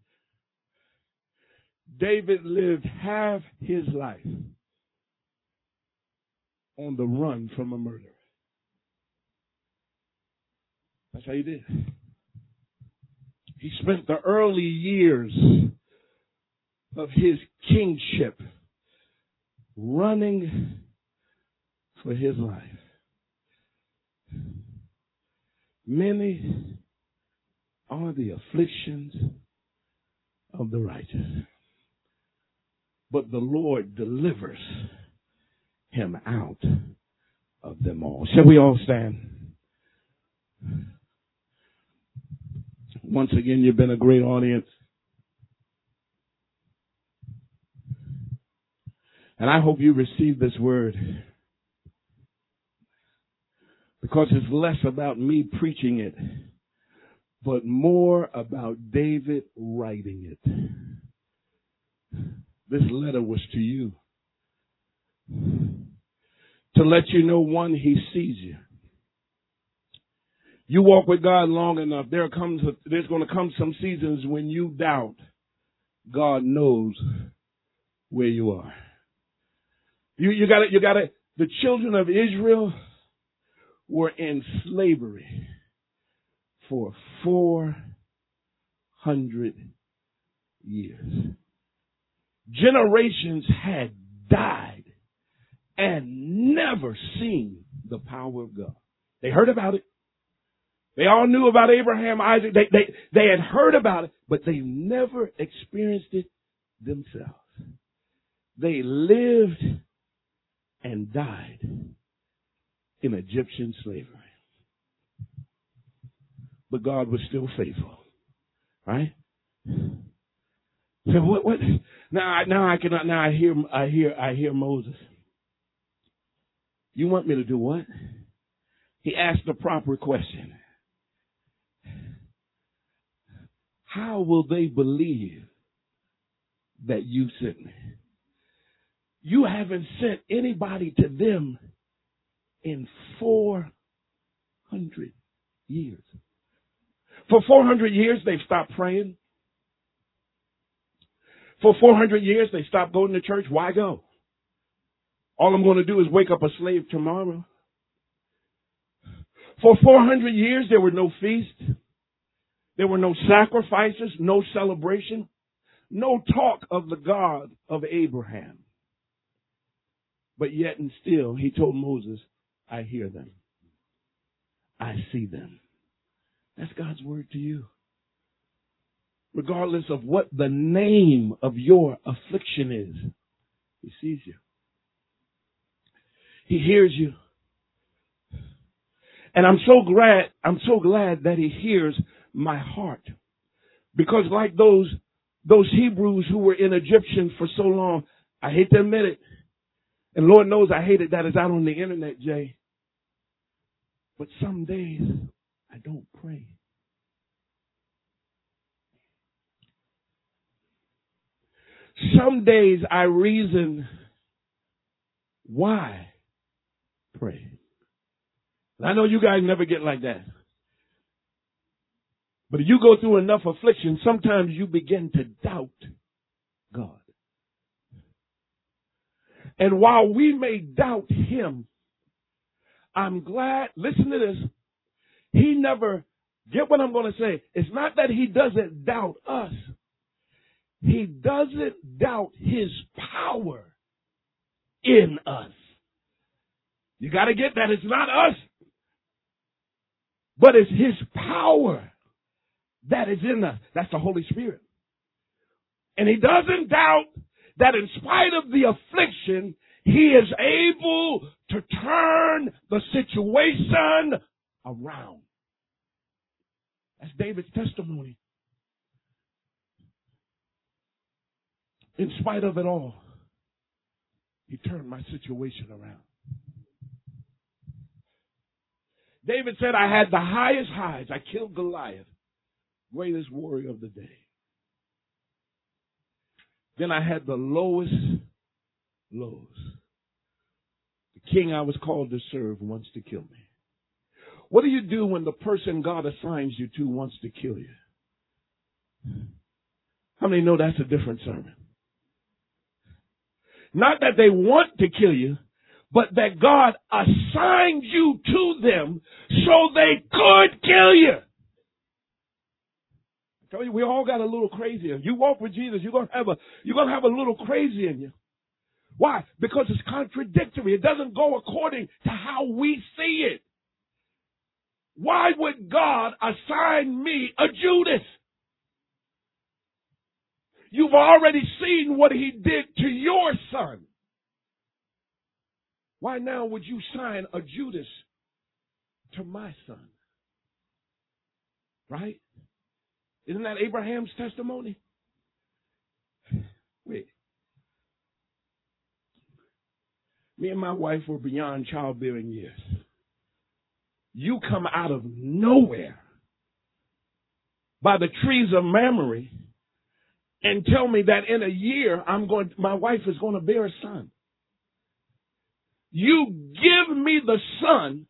David lived half his life on the run from a murderer. That's how he did. He spent the early years of his kingship running for his life. Many are the afflictions of the righteous, but the Lord delivers him out of them all. Shall we all stand? Once again, you've been a great audience. And I hope you receive this word, because it's less about me preaching it, but more about David writing it. This letter was to you, to let you know, one, he sees you. You walk with God long enough, there comes a, there's going to come some seasons when you doubt. God knows where you are. You, you got it. You got it. The children of Israel were in slavery for four hundred years. Generations had died and never seen the power of God. They heard about it. They all knew about Abraham, Isaac. They, they, they had heard about it, but they never experienced it themselves. They lived and died in Egyptian slavery. But God was still faithful. Right? So what, what now I now I can now I hear I hear I hear Moses. You want me to do what? He asked the proper question. How will they believe that you sent me? You haven't sent anybody to them in four hundred years. For four hundred years, they've stopped praying. For four hundred years, they stopped going to church. Why go? All I'm going to do is wake up a slave tomorrow. For four hundred years, there were no feasts. There were no sacrifices, no celebration, no talk of the God of Abraham. But yet and still, he told Moses, I hear them. I see them. That's God's word to you. Regardless of what the name of your affliction is, he sees you. He hears you. And I'm so glad, I'm so glad that he hears my heart. Because like those, those Hebrews who were in Egyptian for so long, I hate to admit it, and Lord knows I hated that is out on the internet, Jay. But some days I don't pray. Some days I reason, why pray? I know you guys never get like that. But if you go through enough affliction, sometimes you begin to doubt God. And while we may doubt him, I'm glad, listen to this, he never, get what I'm going to say, it's not that he doesn't doubt us. He doesn't doubt his power in us. You got to get that. It's not us, but it's his power that is in us. That's the Holy Spirit. And he doesn't doubt that in spite of the affliction, he is able to turn the situation around. That's David's testimony. In spite of it all, he turned my situation around. David said, I had the highest highs. I killed Goliath, greatest warrior of the day. Then I had the lowest lows. The king I was called to serve wants to kill me. What do you do when the person God assigns you to wants to kill you? How many know that's a different sermon? Not that they want to kill you, but that God assigned you to them so they could kill you. I tell you, we all got a little crazy. If you walk with Jesus, you're gonna have a you're gonna have a little crazy in you. Why? Because it's contradictory. It doesn't go according to how we see it. Why would God assign me a Judas? You've already seen what he did to your son. Why now would you sign a Judas to my son? Right? Isn't that Abraham's testimony? Wait. Me and my wife were beyond childbearing years. You come out of nowhere by the trees of Mamre and tell me that in a year I'm going, my wife is going to bear a son. You give me the son,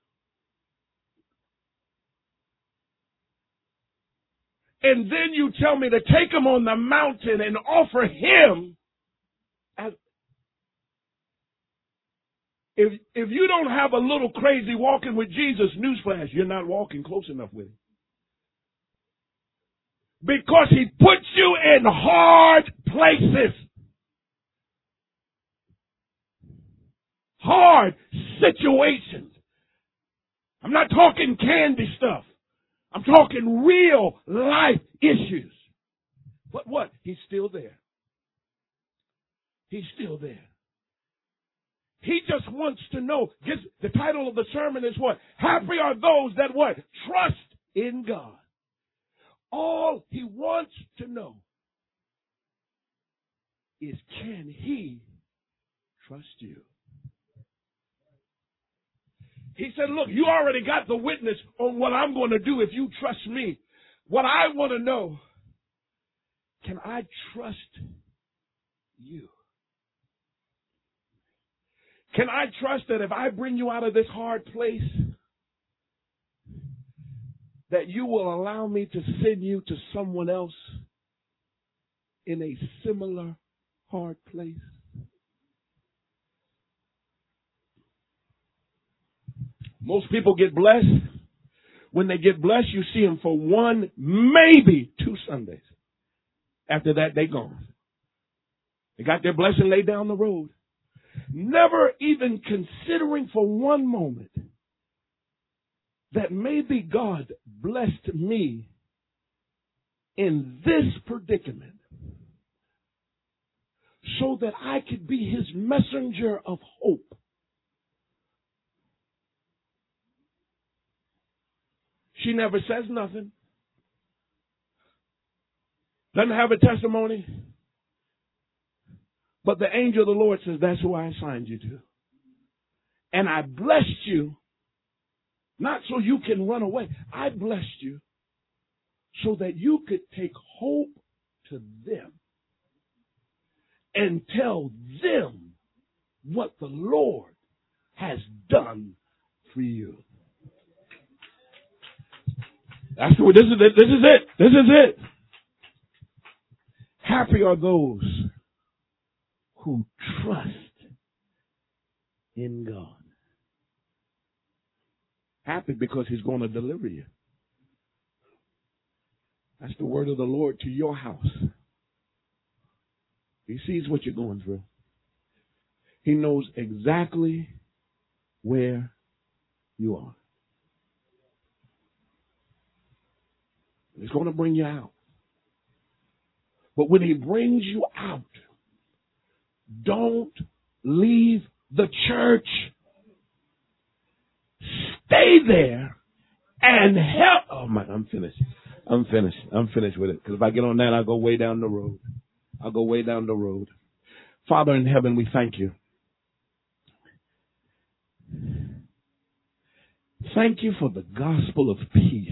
and then you tell me to take him on the mountain and offer him as, if if you don't have a little crazy walking with Jesus, newsflash, you're not walking close enough with him. Because he puts you in hard places. Hard situations. I'm not talking candy stuff. I'm talking real life issues. But what? He's still there. He's still there. He just wants to know. Guess the title of the sermon is what? Happy are those that what? Trust in God. All he wants to know is, can he trust you? He said, look, you already got the witness on what I'm going to do if you trust me. What I want to know, can I trust you? Can I trust that if I bring you out of this hard place, that you will allow me to send you to someone else in a similar hard place? Most people get blessed. When they get blessed, you see them for one, maybe two Sundays. After that, they gone. They got their blessing laid down the road. Never even considering for one moment that maybe God blessed me in this predicament so that I could be his messenger of hope. She never says nothing. Doesn't have a testimony. But the angel of the Lord says, that's who I assigned you to. And I blessed you, not so you can run away. I blessed you so that you could take hope to them and tell them what the Lord has done for you. That's the, this is it. This is it. This is it. Happy are those who trust in God. Happy because he's going to deliver you. That's the word of the Lord to your house. He sees what you're going through. He knows exactly where you are. He's going to bring you out. But when he brings you out, don't leave the church. Stay there and help. Oh my, I'm finished. I'm finished. I'm finished with it. Because if I get on that, I'll go way down the road. I'll go way down the road. Father in heaven, we thank you. Thank you for the gospel of peace.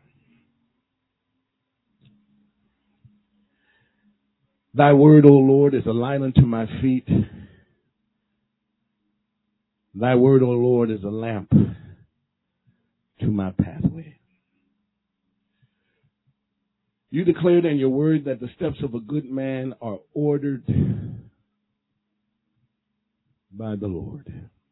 Thy word, O Lord, is a light unto my feet. Thy word, O Lord, is a lamp to my pathway. You declared in your word that the steps of a good man are ordered by the Lord.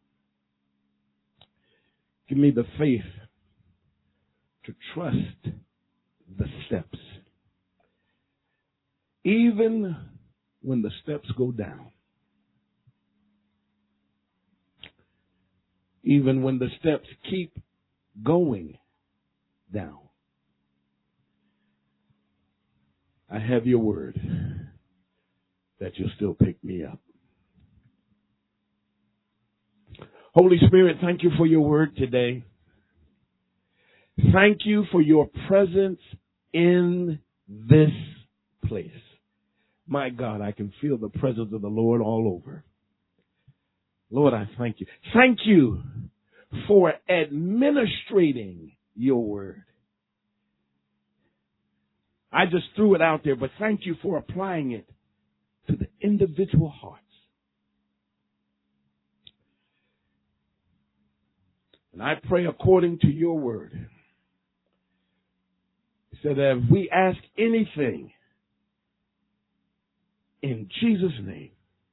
Give me the faith to trust the steps. Even when the steps go down. Even when the steps keep going down. I have your word that you'll still pick me up. Holy Spirit, thank you for your word today. Thank you for your presence in this place. My God, I can feel the presence of the Lord all over. Lord, I thank you. Thank you for administrating your word. I just threw it out there, but thank you for applying it to the individual hearts. And I pray according to your word. It said that if we ask anything in Jesus' name,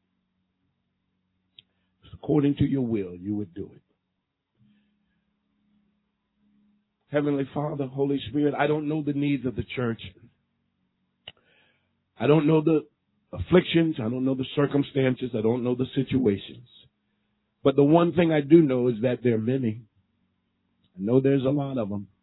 according to your will, you would do it. Heavenly Father, Holy Spirit, I don't know the needs of the church. I don't know the afflictions. I don't know the circumstances. I don't know the situations. But the one thing I do know is that there are many. I know there's a lot of them.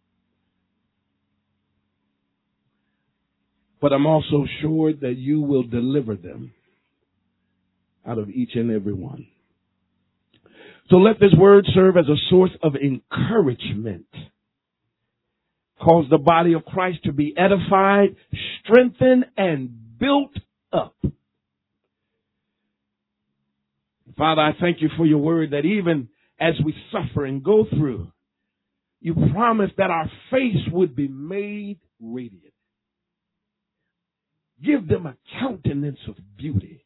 But I'm also sure that you will deliver them out of each and every one. So let this word serve as a source of encouragement. Cause the body of Christ to be edified, strengthened, and built up. Father, I thank you for your word that even as we suffer and go through, you promised that our face would be made radiant. Give them a countenance of beauty.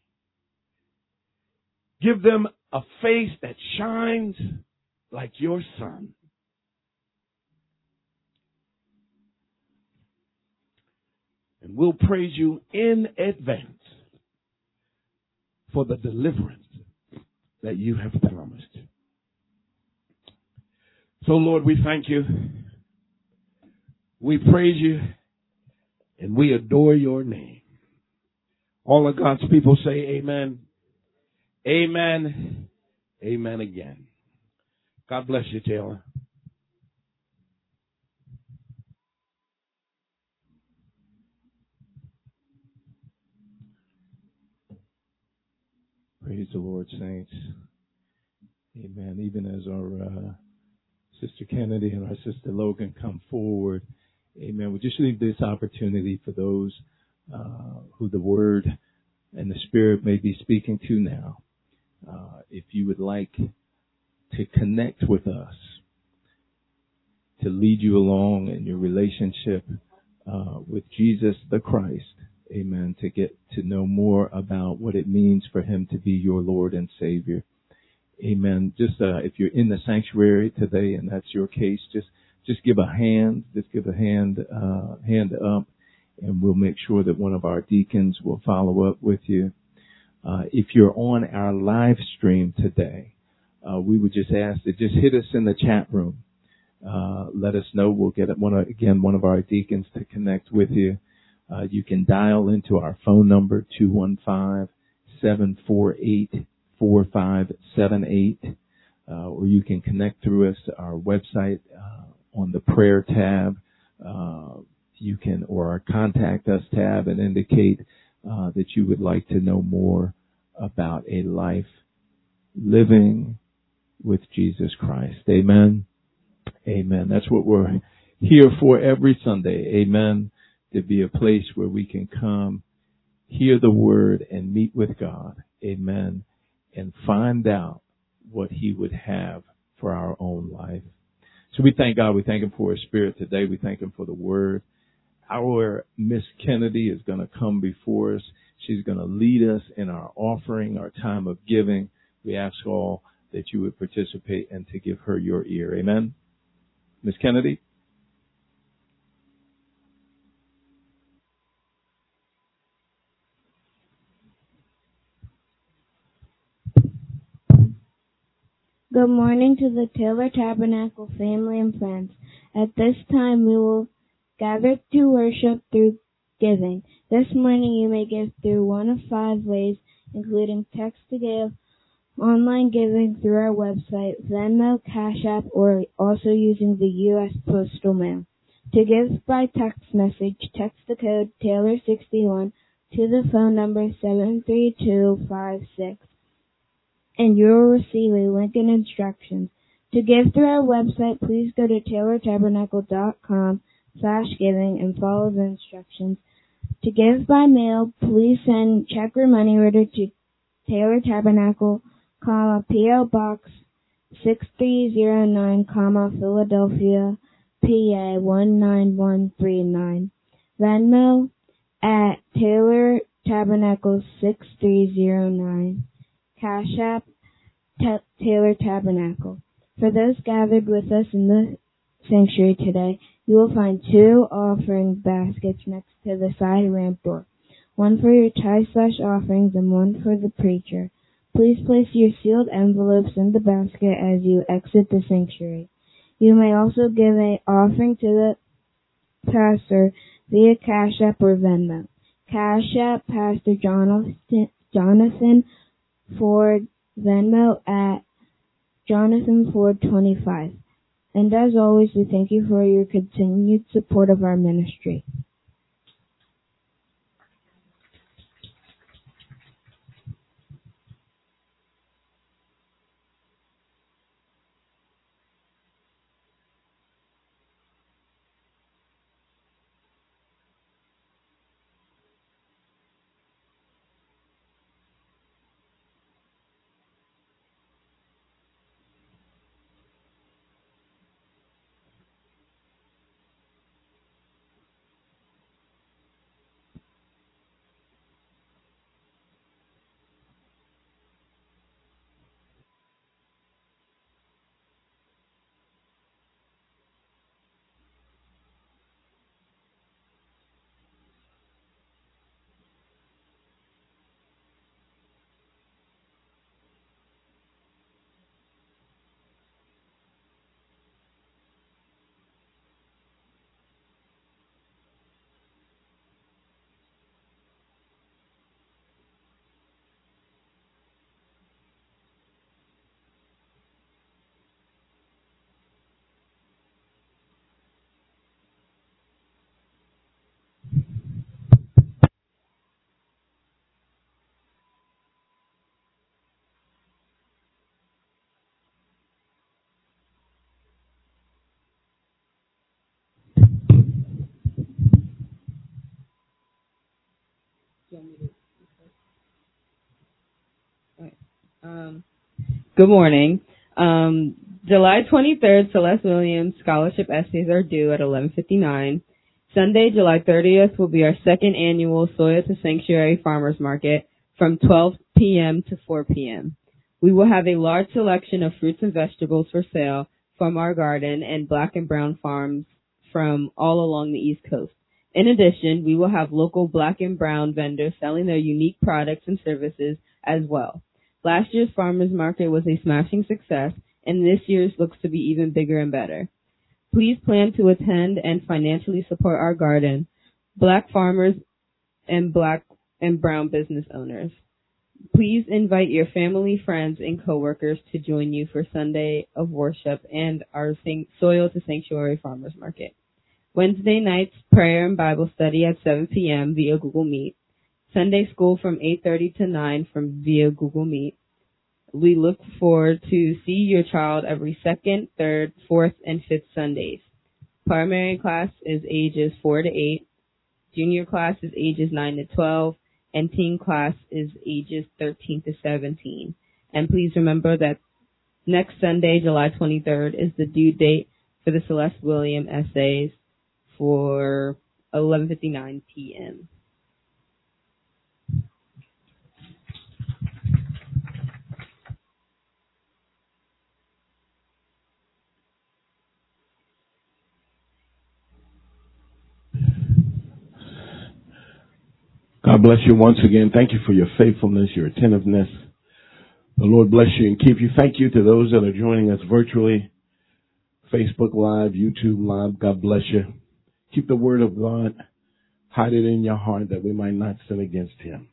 Give them a face that shines like your sun. And we'll praise you in advance for the deliverance that you have promised. So, Lord, we thank you. We praise you. And we adore your name. All of God's people say amen. Amen. Amen again. God bless you, Taylor. Praise the Lord, saints. Amen. Even as our uh, Sister Kennedy and our Sister Logan come forward, amen, we just leave this opportunity for those uh, who the Word and the Spirit may be speaking to now. Uh, if you would like to connect with us, to lead you along in your relationship uh, with Jesus the Christ, amen, to get to know more about what it means for him to be your Lord and Savior. Amen. Just uh, if you're in the sanctuary today and that's your case, just just give a hand, just give a hand, uh, hand up, and we'll make sure that one of our deacons will follow up with you. Uh, if you're on our live stream today, uh, we would just ask that just hit us in the chat room. Uh, let us know. We'll get one, again, one of our deacons to connect with you. Uh, you can dial into our phone number, two one five, seven four eight, four five seven eight, uh, or you can connect through us to our website, uh, on the prayer tab. Uh, you can, or our contact us tab, and indicate, uh, that you would like to know more about a life living with Jesus Christ. Amen. Amen. That's what we're here for every Sunday. Amen. To be a place where we can come, hear the word, and meet with God. Amen. And find out what he would have for our own life. So we thank God. We thank him for his spirit today. We thank him for the word. Our Miss Kennedy is going to come before us. She's going to lead us in our offering, our time of giving. We ask all that you would participate and to give her your ear. Amen. Miss Kennedy. Good morning to the Taylor Tabernacle family and friends. At this time, we will gather to worship through giving. This morning, you may give through one of five ways, including text to give, online giving through our website, Venmo, Cash App, or also using the U S Postal Mail. To give by text message, text the code Taylor sixty-one to the phone number seven three two five six. And you will receive a link and instructions. To give through our website, please go to taylortabernacle.com slash giving and follow the instructions. To give by mail, please send check or money order to Taylor Tabernacle, comma, P O Box six three zero nine, comma, Philadelphia, P A one nine one three nine. Venmo at Taylor Tabernacle six three zero nine. Cash App, Ta- Taylor Tabernacle. For those gathered with us in the sanctuary today, you will find two offering baskets next to the side ramp door, one for your tithe slash offerings and one for the preacher. Please place your sealed envelopes in the basket as you exit the sanctuary. You may also give an offering to the pastor via Cash App or Venmo. Cash App, Pastor Jonathan, Jonathan Ford, Venmo at Jonathan Ford twenty-five. And as always, we thank you for your continued support of our ministry. Um, good morning. Um, July twenty-third, Celeste Williams scholarship essays are due at eleven fifty-nine. Sunday, July thirtieth, will be our second annual Soil to Sanctuary Farmers Market from twelve p.m. to four p.m. We will have a large selection of fruits and vegetables for sale from our garden and Black and Brown farms from all along the East Coast. In addition, we will have local Black and Brown vendors selling their unique products and services as well. Last year's farmers market was a smashing success, and this year's looks to be even bigger and better. Please plan to attend and financially support our garden, Black farmers and Black and Brown business owners. Please invite your family, friends, and coworkers to join you for Sunday of worship and our Soil to Sanctuary Farmers Market. Wednesday nights, prayer and Bible study at seven p.m. via Google Meet. Sunday school from eight thirty to nine from via Google Meet. We look forward to see your child every second, third, fourth, and fifth Sundays. Primary class is ages four to eight. Junior class is ages nine to twelve. And teen class is ages thirteen to seventeen. And please remember that next Sunday, July twenty-third, is the due date for the Celeste Williams essays for eleven fifty-nine p.m. God bless you once again. Thank you for your faithfulness, your attentiveness. The Lord bless you and keep you. Thank you to those that are joining us virtually, Facebook Live, YouTube Live. God bless you. Keep the word of God. Hide it in your heart that we might not sin against him.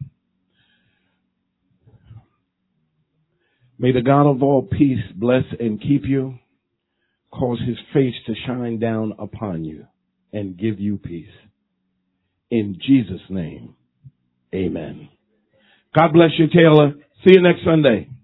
May the God of all peace bless and keep you, cause his face to shine down upon you, and give you peace. In Jesus' name. Amen. God bless you, Taylor. See you next Sunday.